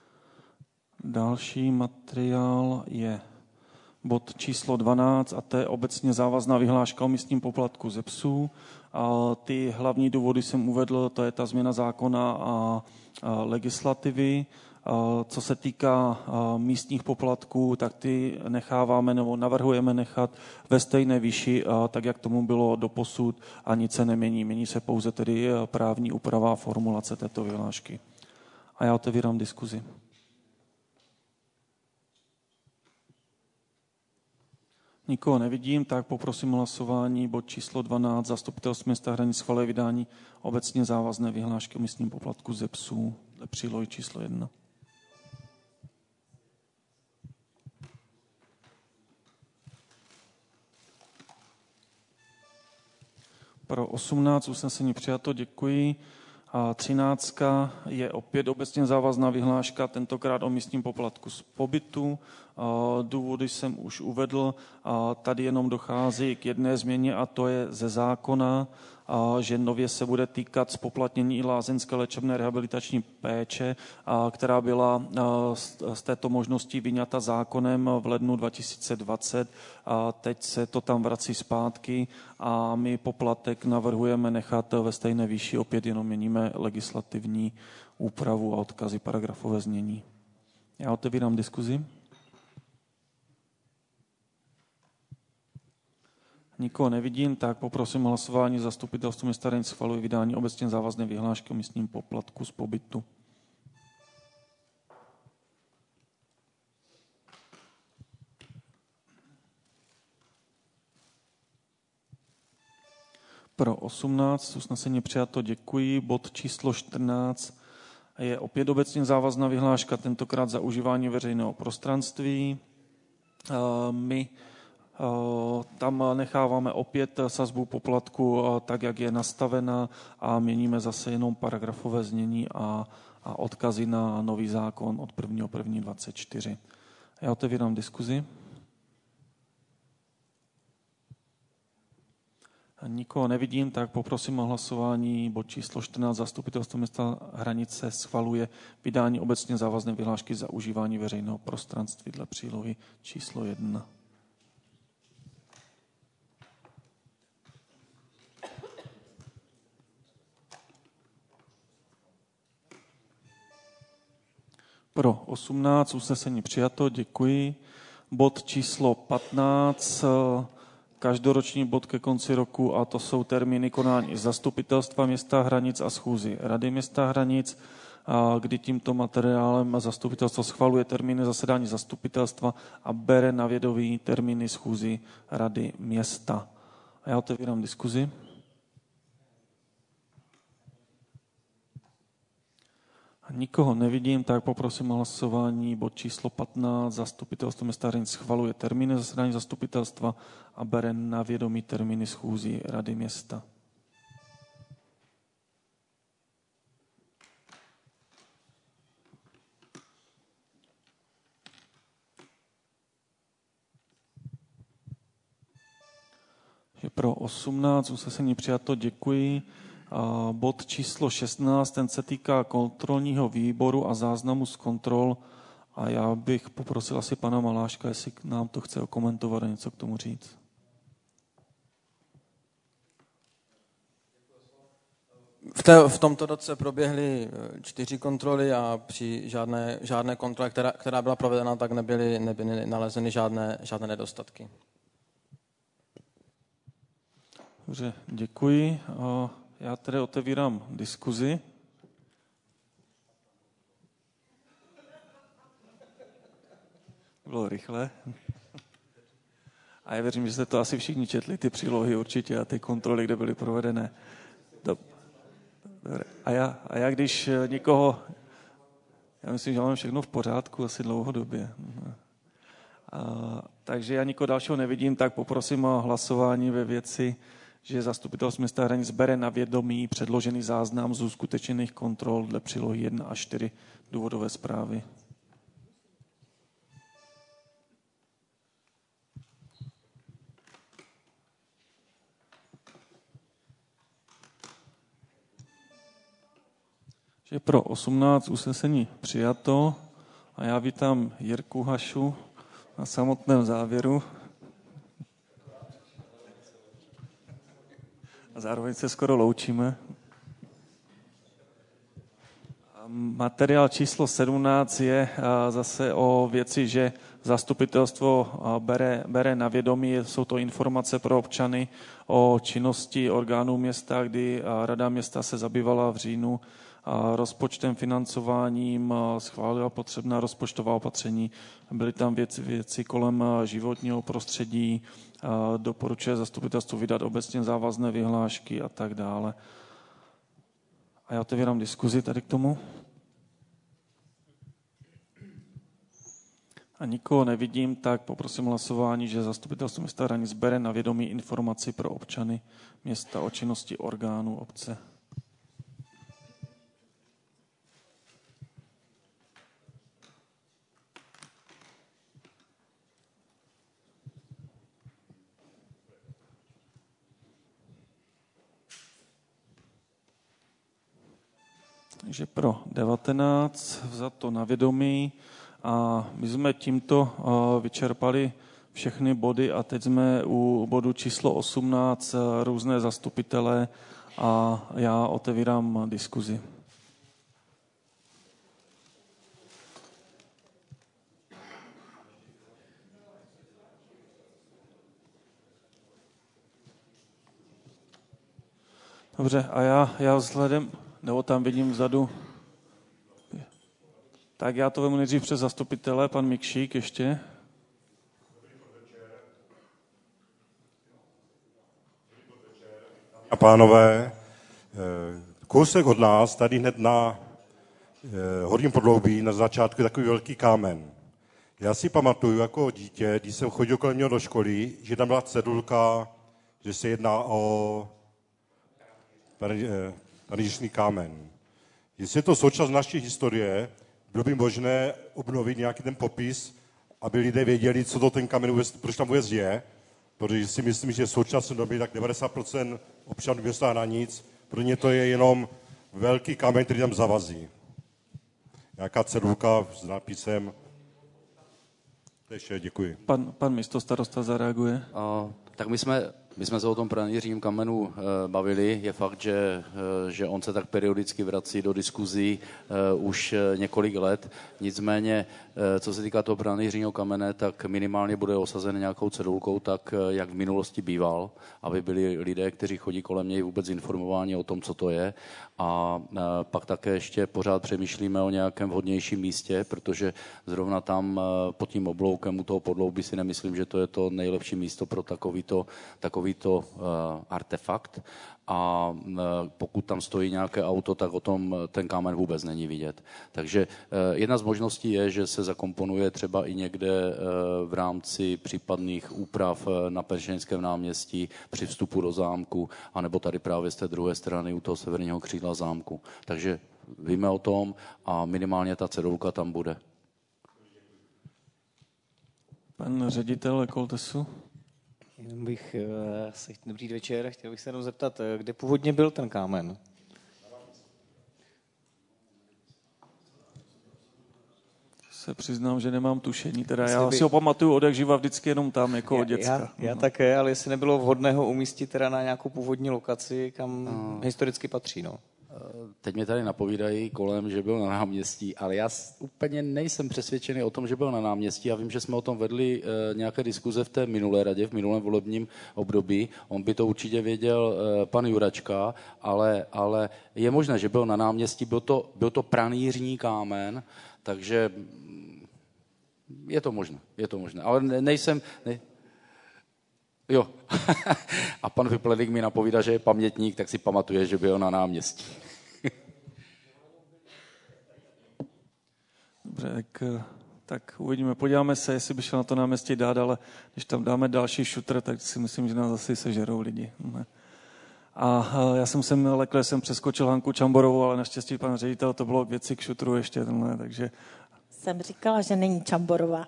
S1: Další materiál je bod číslo 12 a to je obecně závazná vyhláška o místním poplatku ze psů. A ty hlavní důvody jsem uvedl, to je ta změna zákona a legislativy. Co se týká místních poplatků, tak ty necháváme nebo navrhujeme nechat ve stejné výši, tak jak tomu bylo doposud a nic se nemění. Mění se pouze tedy právní úprava a formulace této vyhlášky. A já otevírám diskuzi. Nikoho nevidím, tak poprosím hlasování. Bod číslo 12. Zastupitelstvo města Hranic schvaluje vydání obecně závazné vyhlášky o místním poplatku ze psů. Přílohy číslo 1. Pro 18 usnesení přijato, děkuji. A 13. je opět obecně závazná vyhláška, tentokrát o místním poplatku z pobytu. Důvody jsem už uvedl, tady jenom dochází k jedné změně a to je ze zákona, že nově se bude týkat zpoplatnění i lázeňské léčebné rehabilitační péče, která byla z této možnosti vyňata zákonem v lednu 2020. Teď se to tam vrací zpátky a my poplatek navrhujeme nechat ve stejné výši, opět jenom měníme legislativní úpravu a odkazy, paragrafové znění. Já otevírám diskuzi. Nikoho nevidím, tak poprosím hlasování Zastupitelstvo města Hranic schvaluje vydání obecně závazné vyhlášky o místním poplatku z pobytu. Pro 18 usnesení přijato, děkuji. Bod číslo 14 je opět obecně závazná vyhláška, tentokrát za užívání veřejného prostranství. My Tam necháváme opět sazbu poplatku tak, jak je nastavena a měníme zase jenom paragrafové znění a odkazy na nový zákon od 1.1.24. Já otevírám diskuzi. Nikoho nevidím, tak poprosím o hlasování. Bod číslo 14. Zastupitelstvo města Hranice schvaluje vydání obecně závazné vyhlášky za užívání veřejného prostranství dle přílohy číslo 1. Pro 18, usnesení přijato, děkuji. Bod číslo 15, každoroční bod ke konci roku, a to jsou termíny konání zastupitelstva města Hranic a schůzy Rady města Hranic, kdy tímto materiálem zastupitelstvo schvaluje termíny zasedání zastupitelstva a bere na vědomí termíny schůzy Rady města. A já otevírám diskuzi. Nikoho nevidím, tak poprosím o hlasování. Bod číslo 15. Zastupitelstvo města Hranic schvaluje termíny zasedání zastupitelstva a bere na vědomí termíny schůzí Rady města. Je pro 18, usnesení přijato, děkuji. Bod číslo 16, ten se týká kontrolního výboru a záznamu z kontrol. A já bych poprosil asi pana Maláška, jestli nám to chce okomentovat a něco k tomu říct.
S5: V tomto roce proběhly 4 kontroly a při žádné kontrole, která byla provedena, tak nebyly nalezeny žádné nedostatky.
S1: Dobře, děkuji. Já tedy otevírám diskuzi. Bylo rychle. A já věřím, že jste to asi všichni četli, ty přílohy určitě a ty kontroly, kde byly provedené. Dobře. A já když nikoho... Já myslím, že máme všechno v pořádku asi dlouhodobě. Takže já nikoho dalšího nevidím, tak poprosím o hlasování ve věci, že zastupitelstvo města Hranic bere na vědomí předložený záznam z uskutečněných kontrol dle přílohy 1 a 4 důvodové zprávy. Že pro 18 usnesení přijato a já vítám Jirku Hašu na samotném závěru. A zároveň se skoro loučíme. Materiál číslo 17 je zase o věci, že zastupitelstvo bere na vědomí, jsou to informace pro občany o činnosti orgánů města, kdy Rada města se zabývala v říjnu rozpočtem, financováním, schválila potřebná rozpočtová opatření. Byly tam věci kolem životního prostředí, doporučuje zastupitelstvu vydat obecně závazné vyhlášky a tak dále. A já otevírám diskuzi tady k tomu. A nikoho nevidím, tak poprosím hlasování, že zastupitelstvo města Hranic bere na vědomí informaci pro občany města o činnosti orgánů obce. Takže pro 19 vzato na vědomí a my jsme tímto vyčerpali všechny body a teď jsme u bodu číslo 18 různé zastupitele a já otevírám diskuzi. Dobře, a já vzhledem... Nebo tam vidím vzadu. Tak já to vemu nejdřív přes zastupitele, pan Mikšík ještě.
S6: A pánové, kousek od nás, tady hned na horním podloubí, na začátku je takový velký kámen. Já si pamatuju jako dítě, když jsem chodil kolem něho do školy, že tam byla cedulka, že se jedná o pranýřný kámen. Jestli je to součást naší historie, bylo by možné obnovit nějaký ten popis, aby lidé věděli, co to ten kámen vůbec, proč tam vůbec je, protože si myslím, že v současné době tak 90% občanů města Hranic, pro ně to je jenom velký kámen, který tam zavazí. Nějaká cedulka s nápisem. Děkuji.
S1: Pan místostarosta zareaguje.
S3: Tak my jsme se o tom pranýřím kamenu bavili. Je fakt, že on se tak periodicky vrací do diskuzí už několik let. Nicméně, co se týká toho pranýřního kamene, tak minimálně bude osazen nějakou cedulkou, tak jak v minulosti býval, aby byli lidé, kteří chodí kolem něj, vůbec informováni o tom, co to je. A pak také ještě pořád přemýšlíme o nějakém vhodnějším místě, protože zrovna tam pod tím obloukem u toho podloubí si nemyslím, že to je to nejlepší místo pro takovýto artefakt. A pokud tam stojí nějaké auto, tak o tom ten kámen vůbec není vidět. Takže jedna z možností je, že se zakomponuje třeba i někde v rámci případných úprav na Penšeňském náměstí při vstupu do zámku, anebo tady právě z té druhé strany u toho severního křídla zámku. Takže víme o tom a minimálně ta cedulka tam bude.
S1: Pan ředitel Koltesu.
S7: Jenom bych dobrý večer, chtěl bych se jenom zeptat, kde původně byl ten kámen?
S1: Se přiznám, že nemám tušení, teda já si ho pamatuju od jak živa vždycky jenom tam, jako od děcka.
S7: Já také, ale jestli nebylo vhodné ho umístit teda na nějakou původní lokaci, kam historicky patří, no.
S3: Teď mě tady napovídají kolem, že byl na náměstí, ale já úplně nejsem přesvědčený o tom, že byl na náměstí. Já vím, že jsme o tom vedli nějaké diskuze v té minulé radě, v minulém volebním období. On by to určitě věděl pan Juračka, ale je možné, že byl na náměstí, byl to pranýřní kámen, takže je to možné. Ale nejsem... Jo. A pan Vypledlik mi napovídá, že je pamětník, tak si pamatuje, že byl na náměstí.
S1: Dobře, tak uvidíme. Podíváme se, jestli by šel na to náměstí dát, ale když tam dáme další šutr, tak si myslím, že nás zase sežerou lidi. A já jsem sem lekl, jsem přeskočil Hanku Čamborovou, ale naštěstí pan ředitel, to bylo k věci k šutru ještě tenhle, takže...
S8: Jsem říkala, že není Čamborová.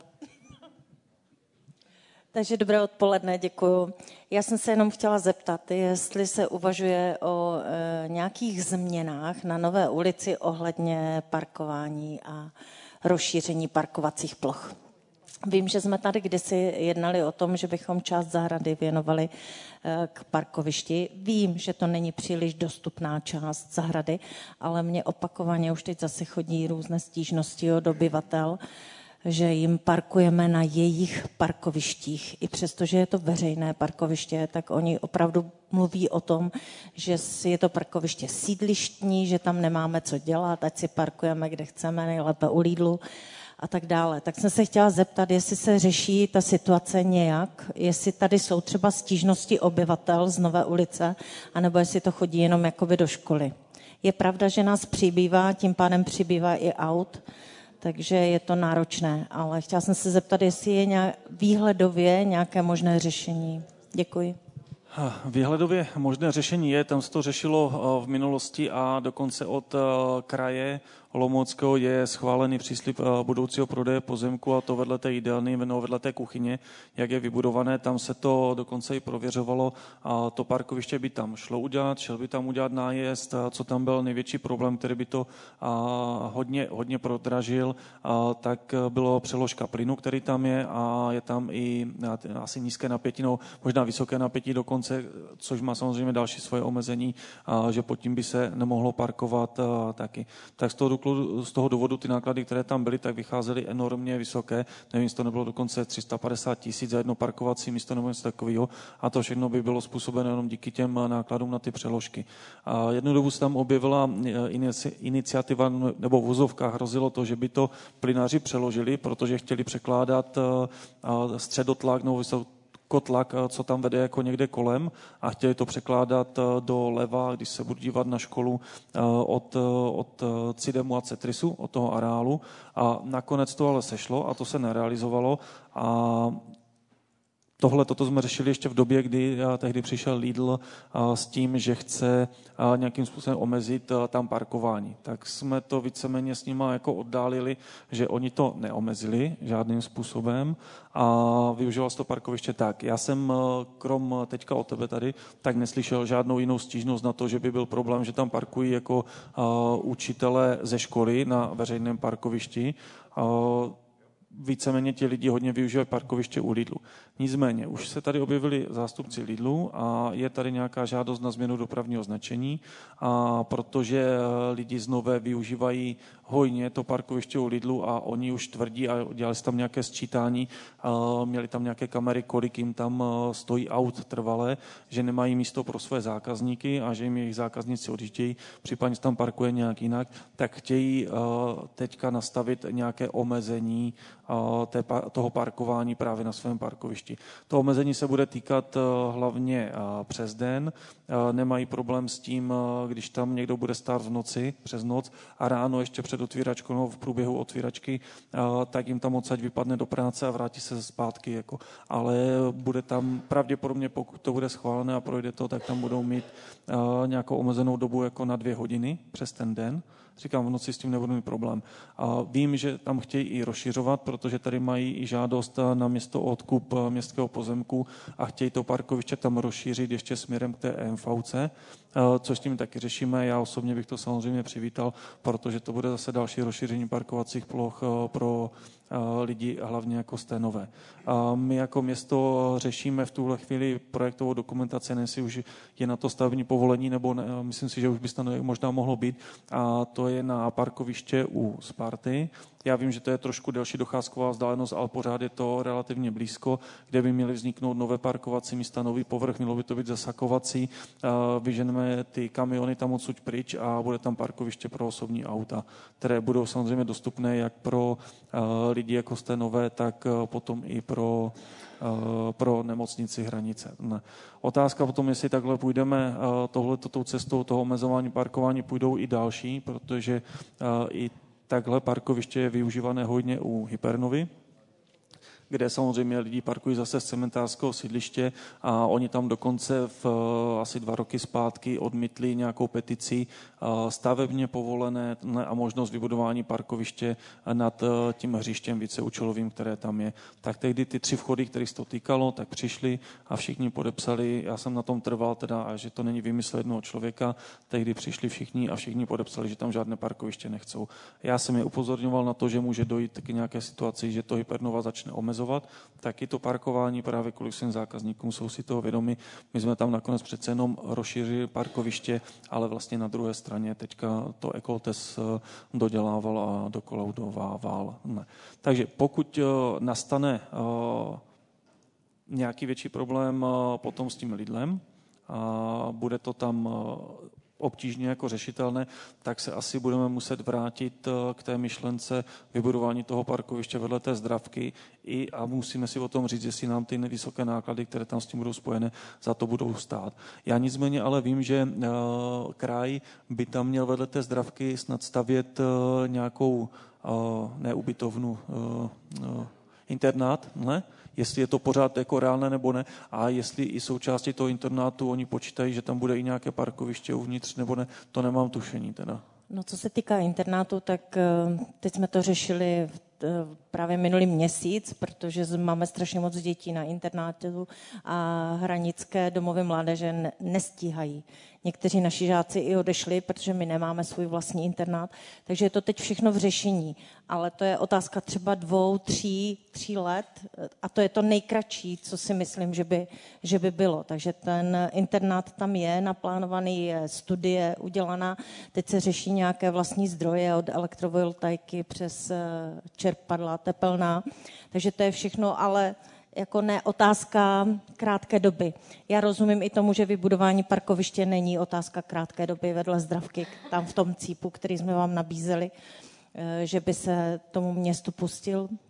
S8: Takže dobré odpoledne, děkuju. Já jsem se jenom chtěla zeptat, jestli se uvažuje o nějakých změnách na Nové ulici ohledně parkování a rozšíření parkovacích ploch. Vím, že jsme tady kdysi jednali o tom, že bychom část zahrady věnovali k parkovišti. Vím, že to není příliš dostupná část zahrady, ale mě opakovaně už teď zase chodí různé stížnosti od obyvatel, že jim parkujeme na jejich parkovištích. I přesto, že je to veřejné parkoviště, tak oni opravdu mluví o tom, že je to parkoviště sídlištní, že tam nemáme co dělat, ať si parkujeme, kde chceme, nejlépe u Lidlu a tak dále. Tak jsem se chtěla zeptat, jestli se řeší ta situace nějak, jestli tady jsou třeba stížnosti obyvatel z Nové ulice, anebo jestli to chodí jenom jakoby do školy. Je pravda, že nás přibývá, tím pádem přibývá i aut, takže je to náročné, ale chtěla jsem se zeptat, jestli je výhledově nějaké možné řešení. Děkuji.
S1: Výhledově možné řešení je, tam se to řešilo v minulosti a dokonce od kraje Olomouckého je schválený příslib budoucího prodeje pozemku a to vedle té jídelny, vedle té kuchyně, jak je vybudované, tam se to dokonce i prověřovalo a to parkoviště by tam šlo udělat, šel by tam udělat nájezd, co tam byl největší problém, který by to hodně prodražil, tak bylo přeložka plynu, který tam je a je tam i asi nízké napětí, no možná vysoké napětí dokonce, což má samozřejmě další svoje omezení, že pod tím by se nemohlo parkovat taky. Tak z toho důvodu ty náklady, které tam byly, tak vycházely enormně vysoké. Nevím, jestli to nebylo dokonce 350 000 za jedno parkovací místo nebo něco takového. A to všechno by bylo způsobeno jenom díky těm nákladům na ty přeložky. A jednu dobu se tam objevila iniciativa, nebo v vozovkách hrozilo to, že by to plynáři přeložili, protože chtěli překládat středotlak nebo kotlak, co tam vede jako někde kolem a chtěli to překládat do leva, když se budu dívat na školu od Cidemu a Cetrisu, od toho areálu. A nakonec to ale sešlo a to se nerealizovalo a toto jsme řešili ještě v době, kdy tehdy přišel Lidl s tím, že chce nějakým způsobem omezit tam parkování. Tak jsme to víceméně s nima jako oddálili, že oni to neomezili žádným způsobem a využíval se to parkoviště tak. Já jsem krom teďka od tebe tady, tak neslyšel žádnou jinou stížnost na to, že by byl problém, že tam parkují jako učitelé ze školy na veřejném parkovišti. Víceméně ti lidi hodně využívají parkoviště u Lidlu. Nicméně, už se tady objevili zástupci Lidlu a je tady nějaká žádost na změnu dopravního značení a protože lidi z Nové využívají hojně to parkoviště u Lidlu a oni už tvrdí a dělali tam nějaké sčítání, měli tam nějaké kamery, kolik jim tam stojí aut trvale, že nemají místo pro své zákazníky a že jim jejich zákazníci odjíždějí, případně tam parkuje nějak jinak, tak chtějí teďka nastavit nějaké omezení toho parkování právě na svém parkovišti. To omezení se bude týkat hlavně přes den. Nemají problém s tím, když tam někdo bude stát v noci, přes noc a ráno ještě před otvíračkou nebo v průběhu otvíračky, tak jim tam odsaď vypadne do práce a vrátí se zpátky. Jako. Ale bude tam pravděpodobně, pokud to bude schválené a projde to, tak tam budou mít nějakou omezenou dobu jako na 2 hodiny přes ten den. Říkám, v noci s tím nebudu mít problém. A vím, že tam chtějí i rozšiřovat, protože tady mají i žádost na město o odkup městského pozemku a chtějí to parkoviště tam rozšířit ještě směrem k té EMVC, což s tím taky řešíme. Já osobně bych to samozřejmě přivítal, protože to bude zase další rozšíření parkovacích ploch pro lidi, hlavně jako z té Nové. My jako město řešíme v tuhle chvíli projektovou dokumentaci, nevím si už je na to stavební povolení, nebo ne, myslím si, že už by to možná mohlo být, a to je na parkoviště u Sparty. Já vím, že to je trošku delší docházková vzdálenost, ale pořád je to relativně blízko, kde by měly vzniknout nové parkovací místa, nový povrch, mělo by to být zasakovací. Vyženeme ty kamiony tam odsud pryč a bude tam parkoviště pro osobní auta, které budou samozřejmě dostupné jak pro lidi jako z té Nové, tak potom i pro nemocnici Hranice. Ne. Otázka potom, jestli takhle půjdeme tou cestou toho omezování parkování, půjdou i další, protože i takhle parkoviště je využívané hodně u Hypernovy, kde samozřejmě lidi parkují zase z cementářského sídliště a oni tam dokonce asi 2 roky zpátky odmítli nějakou petici stavebně povolené a možnost vybudování parkoviště nad tím hřištěm víceúčelovým, které tam je. Tak tehdy ty 3 vchody, kterých se to týkalo, tak přišli a všichni podepsali, já jsem na tom trval teda, a že to není výmysl jednoho člověka, tehdy přišli všichni a všichni podepsali, že tam žádné parkoviště nechcou. Já jsem je upozorňoval na to, že může dojít k nějaké situaci, že to Hypernova začne omezovat, taky to parkování právě kvůli svým zákazníkům jsou si toho vědomi. My jsme tam nakonec přece jenom rozšířili parkoviště, ale vlastně na druhé straně teďka to Ecoltes dodělával a dokolaudoval. Ne. Takže pokud nastane nějaký větší problém potom s tím Lidlem, bude to tam obtížně jako řešitelné, tak se asi budeme muset vrátit k té myšlence vybudování toho parkoviště vedle té Zdravky a musíme si o tom říct, jestli nám ty vysoké náklady, které tam s tím budou spojené, za to budou stát. Já nicméně ale vím, že kraj by tam měl vedle té Zdravky snad stavět nějakou neubytovnu, internát, ne? Jestli je to pořád jako reálné nebo ne a jestli i součástí toho internátu oni počítají, že tam bude i nějaké parkoviště uvnitř nebo ne, to nemám tušení teda.
S8: No, co se týká internátu, tak teď jsme to řešili právě minulý měsíc, protože máme strašně moc dětí na internátu a hranické domovy mládeže nestíhají. Někteří naši žáci i odešli, protože my nemáme svůj vlastní internát, takže je to teď všechno v řešení. Ale to je otázka třeba 2, 3 let a to je to nejkratší, co si myslím, že by bylo. Takže ten internát tam je naplánovaný, je studie udělaná, teď se řeší nějaké vlastní zdroje od elektrovoltaiky přes čerpadla tepelná, takže to je všechno, ale jako ne otázka krátké doby. Já rozumím i tomu, že vybudování parkoviště není otázka krátké doby vedle Zdravky, tam v tom cípu, který jsme vám nabízeli, že by se tomu městu pustil.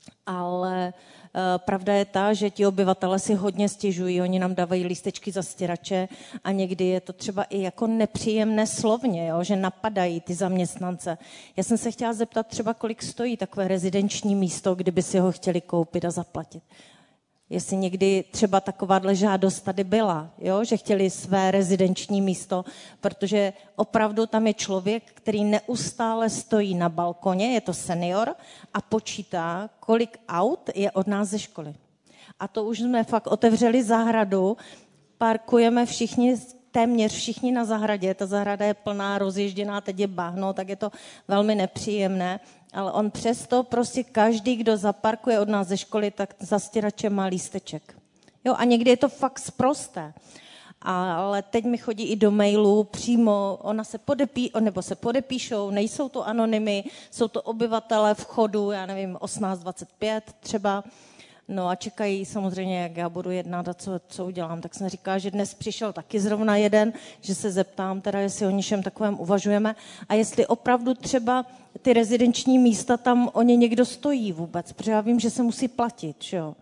S8: Ale pravda je ta, že ti obyvatelé si hodně stěžují, oni nám dávají lístečky za stěrače a někdy je to třeba i jako nepříjemné slovně, jo, že napadají ty zaměstnance. Já jsem se chtěla zeptat třeba, kolik stojí takové rezidenční místo, kdyby si ho chtěli koupit a zaplatit. Jestli někdy třeba takováhle žádost tady byla, jo? Že chtěli své rezidenční místo, protože opravdu tam je člověk, který neustále stojí na balkoně, je to senior, a počítá, kolik aut je od nás ze školy. A to už jsme fakt otevřeli zahradu, parkujeme všichni, téměř všichni na zahradě, ta zahrada je plná, rozježděná, teď je bahno, tak je to velmi nepříjemné. Ale on přesto prostě každý, kdo zaparkuje od nás ze školy, tak za stěračem má lísteček. Jo, a někdy je to fakt sprosté. Ale teď mi chodí i do mailu přímo, se podepíšou, nejsou to anonymy, jsou to obyvatelé vchodu, já nevím, 1825 třeba. No a čekají samozřejmě, jak já budu jednat a co udělám. Tak jsem říkala, že dnes přišel taky zrovna jeden, že se zeptám teda, jestli o něčem takovém uvažujeme a jestli opravdu třeba ty rezidenční místa tam o ně někdo stojí vůbec, protože já vím, že se musí platit, že jo.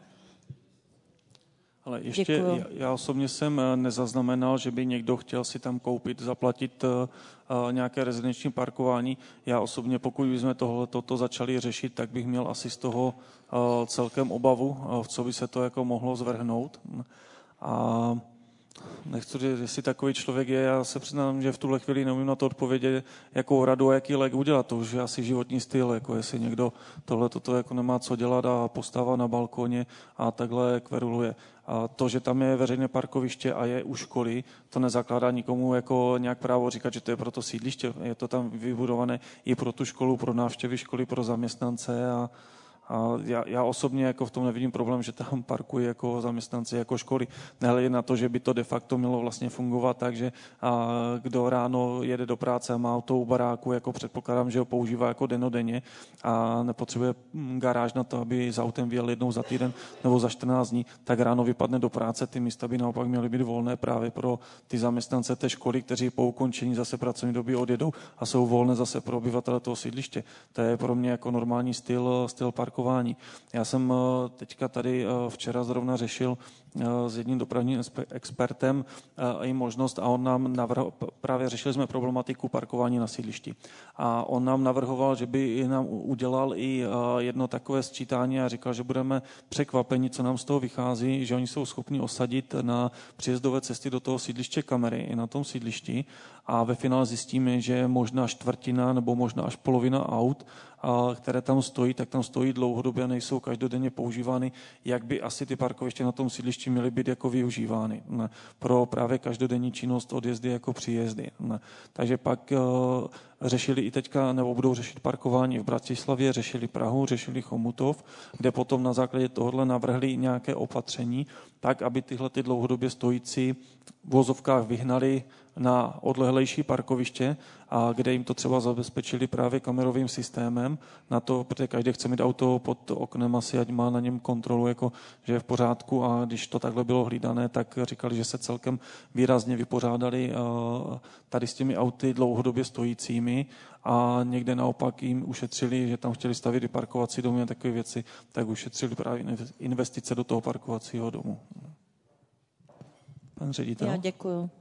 S1: Ale ještě já osobně jsem nezaznamenal, že by někdo chtěl si tam koupit, zaplatit nějaké rezidenční parkování. Já osobně, pokud bychom toto začali řešit, tak bych měl asi z toho celkem obavu, v co by se to jako mohlo zvrhnout. A nechci říct, jestli takový člověk je, já se přiznám, že v tuhle chvíli neumím na to odpovědět, jakou radu a jaký lék udělat. To už je asi životní styl, jako jestli někdo toto jako nemá co dělat a postává na balkoně a takhle kveruluje. A to, že tam je veřejné parkoviště a je u školy, to nezakládá nikomu jako nějak právo říkat, že to je pro to sídliště. Je to tam vybudované i pro tu školu, pro návštěvy školy, pro zaměstnance a já osobně jako v tom nevidím problém, že tam parkují jako zaměstnanci jako školy. Nehledě na to, že by to de facto mělo vlastně fungovat tak, že kdo ráno jede do práce a má auto u baráku, jako předpokládám, že ho používá jako dennodenně a nepotřebuje garáž na to, aby s autem vyjel jednou za týden nebo za 14 dní, tak ráno vypadne do práce. Ty místa by naopak měly být volné právě pro ty zaměstnance té školy, kteří po ukončení zase pracovní doby odjedou a jsou volné zase pro obyvatele toho sídliště. To je pro mě jako normální styl parkování. Já jsem teďka tady včera zrovna řešil s jedním dopravním expertem i možnost a on nám právě řešili jsme problematiku parkování na sídlišti. A on nám navrhoval, že by nám udělal i jedno takové sčítání a říkal, že budeme překvapeni, co nám z toho vychází, že oni jsou schopni osadit na příjezdové cesty do toho sídliště kamery i na tom sídlišti a ve finále zjistíme, že možná čtvrtina nebo možná až polovina aut, které tam stojí, tak tam stojí dlouhodobě a nejsou každodenně používány, jak by asi ty parkoviště na tom sídlišti měly být jako využívány pro právě každodenní činnost, odjezdy jako příjezdy. Takže pak řešili i teďka, nebo budou řešit parkování v Bratislavě, řešili Prahu, řešili Chomutov, kde potom na základě tohohle navrhli nějaké opatření, tak, aby tyhle ty dlouhodobě stojící v vozovkách vyhnali na odlehlejší parkoviště, a kde jim to třeba zabezpečili právě kamerovým systémem na to, protože každý chce mít auto pod oknem asi, ať má na něm kontrolu, jako, že je v pořádku a když to takhle bylo hlídané, tak říkali, že se celkem výrazně vypořádali tady s těmi auty dlouhodobě stojícími a někde naopak jim ušetřili, že tam chtěli stavit i parkovací domy a takové věci, tak ušetřili právě investice do toho parkovacího domu. Pan ředitel.
S8: Já děkuju.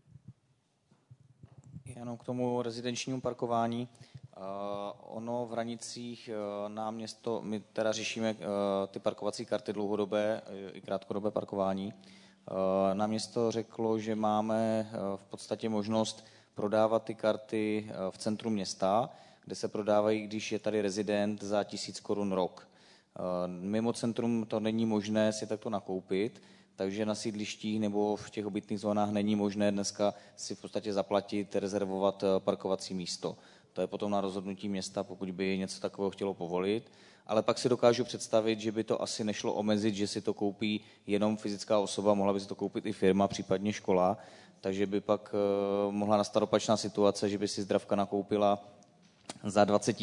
S7: Jenom k tomu rezidenčnímu parkování. Ono v Hranicích na město, my teda řešíme ty parkovací karty dlouhodobé i krátkodobé parkování. Na město řeklo, že máme v podstatě možnost prodávat ty karty v centru města, kde se prodávají, když je tady rezident za 1000 korun rok. Mimo centrum to není možné si takto nakoupit, takže na sídlištích nebo v těch obytných zónách není možné dneska si v podstatě zaplatit, rezervovat parkovací místo. To je potom na rozhodnutí města, pokud by něco takového chtělo povolit. Ale pak si dokážu představit, že by to asi nešlo omezit, že si to koupí jenom fyzická osoba, mohla by si to koupit i firma, případně škola. Takže by pak mohla nastat opačná situace, že by si Zdravka nakoupila za 20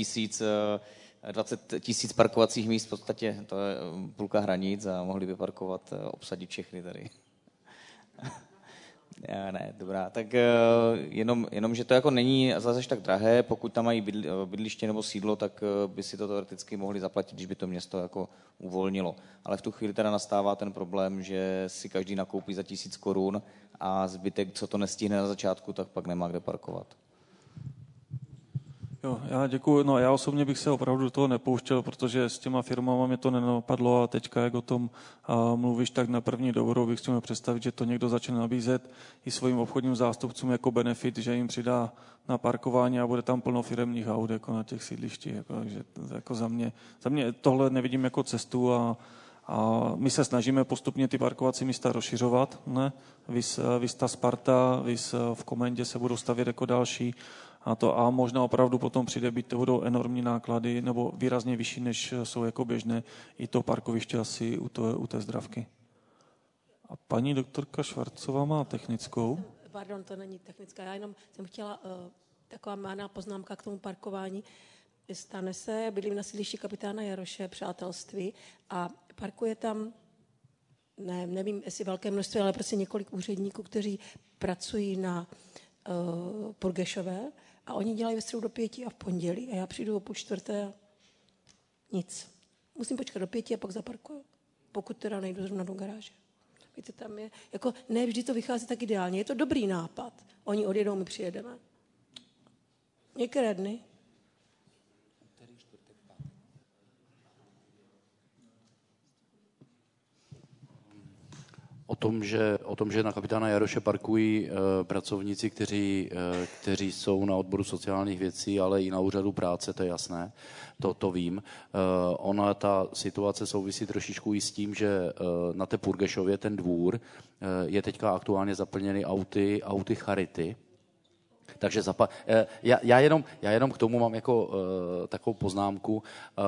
S7: 000 parkovacích míst, v podstatě to je půlka Hranic a mohli by parkovat, obsadit všechny tady. Ne, dobrá. Tak jenom, že to jako není zase tak drahé, pokud tam mají bydliště nebo sídlo, tak by si to teoreticky mohli zaplatit, když by to město jako uvolnilo. Ale v tu chvíli teda nastává ten problém, že si každý nakoupí za 1000 korun a zbytek, co to nestihne na začátku, tak pak nemá kde parkovat.
S1: Jo, já děkuji. No, já osobně bych se opravdu do toho nepouštěl, protože s těma firmama mě to nenapadlo a teďka, jak o tom mluvíš, tak na první dobrou bych si měl představit, že to někdo začne nabízet i svým obchodním zástupcům jako benefit, že jim přidá na parkování a bude tam plno firemních aut jako na těch sídlištích. Takže jako za mě tohle nevidím jako cestu a my se snažíme postupně ty parkovací místa rozšiřovat. Ne? Vys ta Sparta, v Komendě se budou stavět jako další. A možná opravdu potom přijde být, to budou enormní náklady nebo výrazně vyšší, než jsou jako běžné i to parkoviště asi u té Zdravky. A paní doktorka Švarcová má technickou.
S9: Pardon, to není technická. Já jenom jsem chtěla taková malá poznámka k tomu parkování. Stane se, bydlím na sídlišti kapitána Jaroše, přátelství, a parkuje tam, nevím, jestli velké množství, ale prostě několik úředníků, kteří pracují na Purgešové, a oni dělají ve středu do 5 a v pondělí a já přijdu o 3:30 a nic. Musím počkat do 5 a pak zaparkuju, pokud teda nejdu zrovna do garáže. Víte, tam je, jako ne vždy to vychází tak ideálně. Je to dobrý nápad. Oni odjedou, my přijedeme. Některé dny.
S3: O tom, že na kapitána Jaroše parkují pracovníci, kteří jsou na odboru sociálních věcí, ale i na úřadu práce, to je jasné, to vím. Ona, ta situace souvisí trošičku i s tím, že na té Purgešově ten dvůr je teďka aktuálně zaplněný auty Charity. Takže já jenom k tomu mám jako takovou poznámku.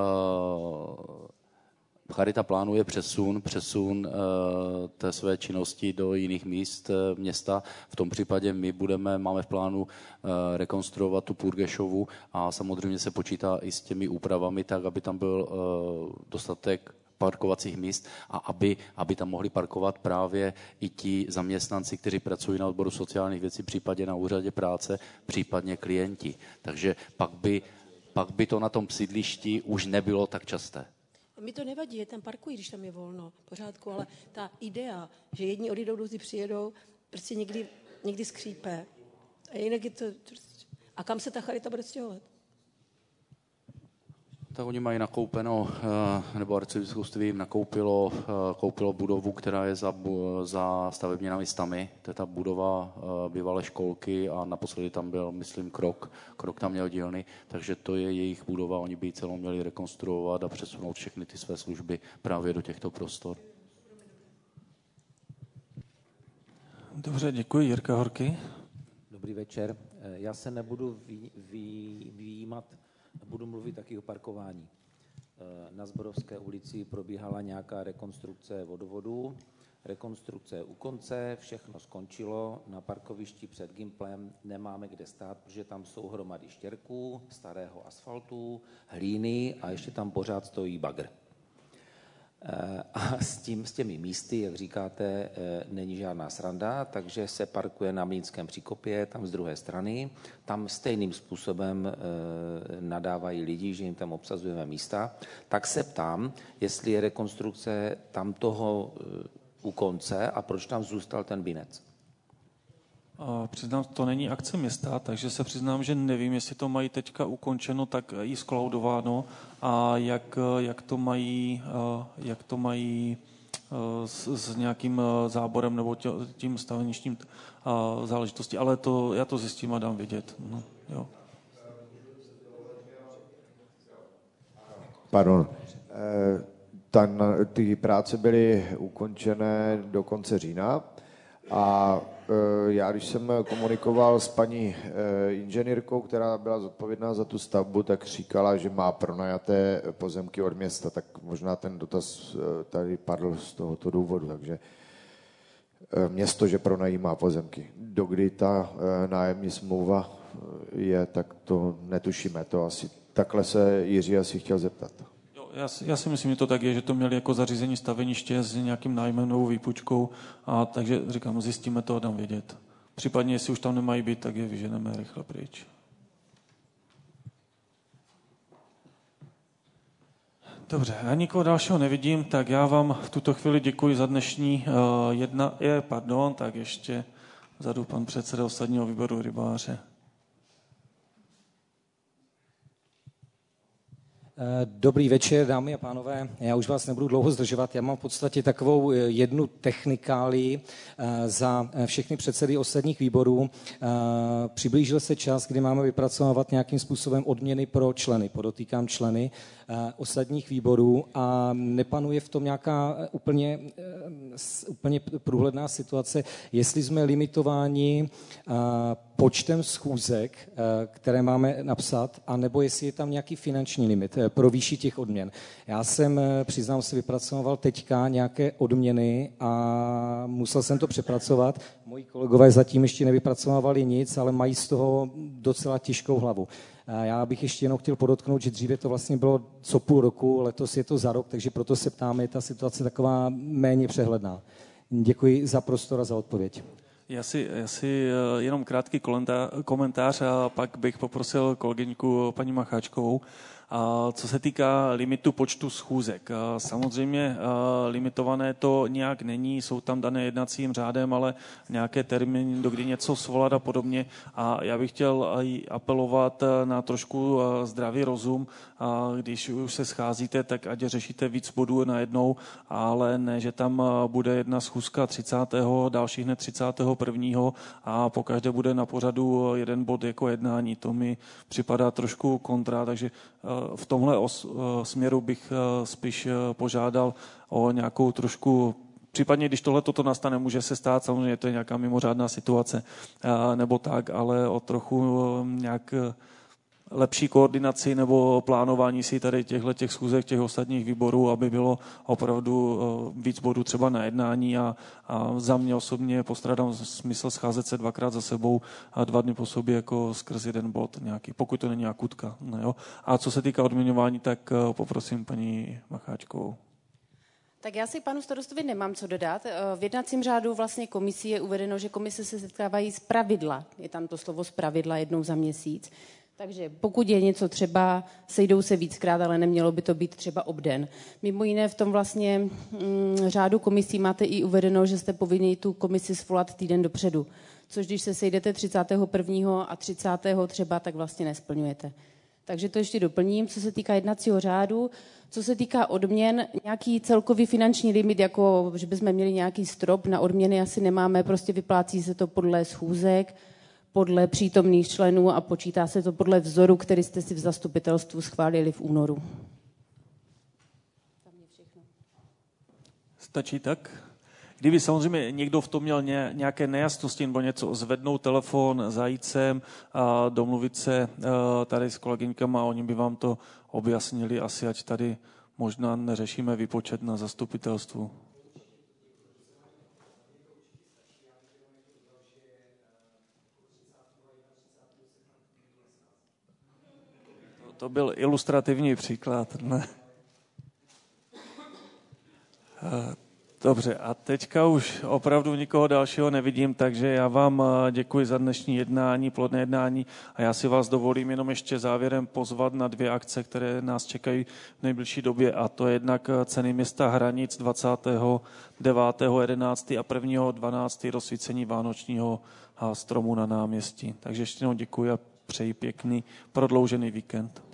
S3: Charita plánuje přesun té své činnosti do jiných míst města. V tom případě my máme v plánu rekonstruovat tu Purgešovu a samozřejmě se počítá i s těmi úpravami tak, aby tam byl dostatek parkovacích míst a aby tam mohli parkovat právě i ti zaměstnanci, kteří pracují na odboru sociálních věcí, případně na úřadě práce, případně klienti. Takže pak by to na tom sídlišti už nebylo tak časté.
S9: Mi to nevadí, je tam parkují, když tam je volno, pořádku, ale ta idea, že jedni odejdou, druzí přijedou, prostě někdy skřípe. A jinak je to... A kam se ta Charita bude stěhovat?
S3: Tak oni mají nakoupeno, nebo arcibiskupství jim koupilo budovu, která je za stavebními stami. To je ta budova bývalé školky a naposledy tam byl, myslím, Krok tam měl dílny, takže to je jejich budova. Oni by ji celou měli rekonstruovat a přesunout všechny ty své služby právě do těchto prostor.
S1: Dobře, děkuji. Jirka Horky.
S10: Dobrý večer. Já se nebudu vyjímat, budu mluvit taky o parkování. Na Zborovské ulici probíhala nějaká rekonstrukce vodovodu, rekonstrukce je u konce, všechno skončilo, na parkovišti před Gimplem nemáme kde stát, protože tam jsou hromady štěrků, starého asfaltu, hlíny a ještě tam pořád stojí bagr. A s těmi místy, jak říkáte, není žádná sranda, takže se parkuje na Mlýnském příkopě, tam z druhé strany. Tam stejným způsobem nadávají lidi, že jim tam obsazujeme místa. Tak se ptám, jestli je rekonstrukce tam toho u konce a proč tam zůstal ten binec.
S1: Přiznám, to není akce města, takže se přiznám, že nevím, jestli to mají teďka ukončeno, tak i skloudováno a jak to mají s nějakým záborem nebo tím staveničním záležitostí, ale já to zjistím a dám vědět. No, jo.
S4: Pardon. Ty práce byly ukončené do konce října a já, když jsem komunikoval s paní inženýrkou, která byla zodpovědná za tu stavbu, tak říkala, že má pronajaté pozemky od města, tak možná ten dotaz tady padl z tohoto důvodu, takže město, že pronajímá pozemky. Dokdy ta nájemní smlouva je, tak to netušíme, to asi takhle se Jiří asi chtěl zeptat.
S1: Já si myslím, že to tak je, že to měli jako zařízení staveniště s nějakým nájmem nebo výpůjčkou, a takže říkám, zjistíme to a dám vědět. Případně, jestli už tam nemají být, tak je vyženeme rychle pryč. Dobře, já nikoho dalšího nevidím, tak já vám v tuto chvíli děkuji za dnešní tak ještě vzadu pan předseda ostatního výboru Rybáře.
S11: Dobrý večer, dámy a pánové. Já už vás nebudu dlouho zdržovat. Já mám v podstatě takovou jednu technikálii za všechny předsedy ostatních výborů. Přiblížil se čas, kdy máme vypracovávat nějakým způsobem odměny pro členy, podotýkám členy ostatních výborů, a nepanuje v tom nějaká úplně průhledná situace, jestli jsme limitováni počtem schůzek, které máme napsat, anebo jestli je tam nějaký finanční limit pro výši těch odměn. Já jsem, přiznám se, vypracoval teďka nějaké odměny a musel jsem to přepracovat. Moji kolegové zatím ještě nevypracovávali nic, ale mají z toho docela těžkou hlavu. Já bych ještě jenom chtěl podotknout, že dříve to vlastně bylo co půl roku, letos je to za rok, takže proto se ptáme, je ta situace taková méně přehledná. Děkuji za prostor a za odpověď.
S1: Já si jenom krátký komentář a pak bych poprosil kolegyňku paní Macháčkovou. Co se týká limitu počtu schůzek, samozřejmě limitované to nějak není, jsou tam dané jednacím řádem, ale nějaké termíny, dokdy něco svolat a podobně. A já bych chtěl apelovat na trošku zdravý rozum, když už se scházíte, tak ať řešíte víc bodů najednou, ale ne, že tam bude jedna schůzka 30. další hned 31. a pokaždé bude na pořadu jeden bod jako jednání. To mi připadá trošku kontra, takže v tomhle směru bych spíš požádal o nějakou trošku, případně když tohle toto nastane, může se stát, samozřejmě to je nějaká mimořádná situace nebo tak, ale o trochu nějak lepší koordinaci nebo plánování si tady těch schůzek, těch ostatních výborů, aby bylo opravdu víc bodů třeba na jednání a za mě osobně postrádám smysl scházet se dvakrát za sebou a 2 dny po sobě jako skrz jeden bod nějaký, pokud to není akutka. No jo. A co se týká odměňování, tak poprosím paní Macháčkovou.
S12: Tak já si panu starostovi nemám co dodat. V jednacím řádu vlastně komisí je uvedeno, že komise se setkávají z pravidla. Je tam to slovo z pravidla jednou za měsíc. Takže pokud je něco třeba, sejdou se víckrát, ale nemělo by to být třeba obden. Mimo jiné v tom vlastně řádu komisí máte i uvedeno, že jste povinni tu komisi svolat týden dopředu. Což když se sejdete 31. a 30. třeba, tak vlastně nesplňujete. Takže to ještě doplním, co se týká jednacího řádu. Co se týká odměn, nějaký celkový finanční limit, jako že bychom měli nějaký strop na odměny, asi nemáme, prostě vyplácí se to podle schůzek, podle přítomných členů a počítá se to podle vzoru, který jste si v zastupitelstvu schválili v únoru.
S1: Stačí tak? Kdyby samozřejmě někdo v tom měl nějaké nejasnosti nebo něco, zvednout telefon, zajít sem a domluvit se tady s kolegyňkama, oni by vám to objasnili, asi ať tady možná neřešíme výpočet na zastupitelstvu. To byl ilustrativní příklad. Ne? Dobře, a teďka už opravdu nikoho dalšího nevidím, takže já vám děkuji za dnešní jednání, plodné jednání, a já si vás dovolím jenom ještě závěrem pozvat na 2 akce, které nás čekají v nejbližší době, a to je jednak ceny města Hranic 29.11. a 1.12. rozsvícení vánočního stromu na náměstí. Takže ještě jednou děkuji a přeji pěkný prodloužený víkend.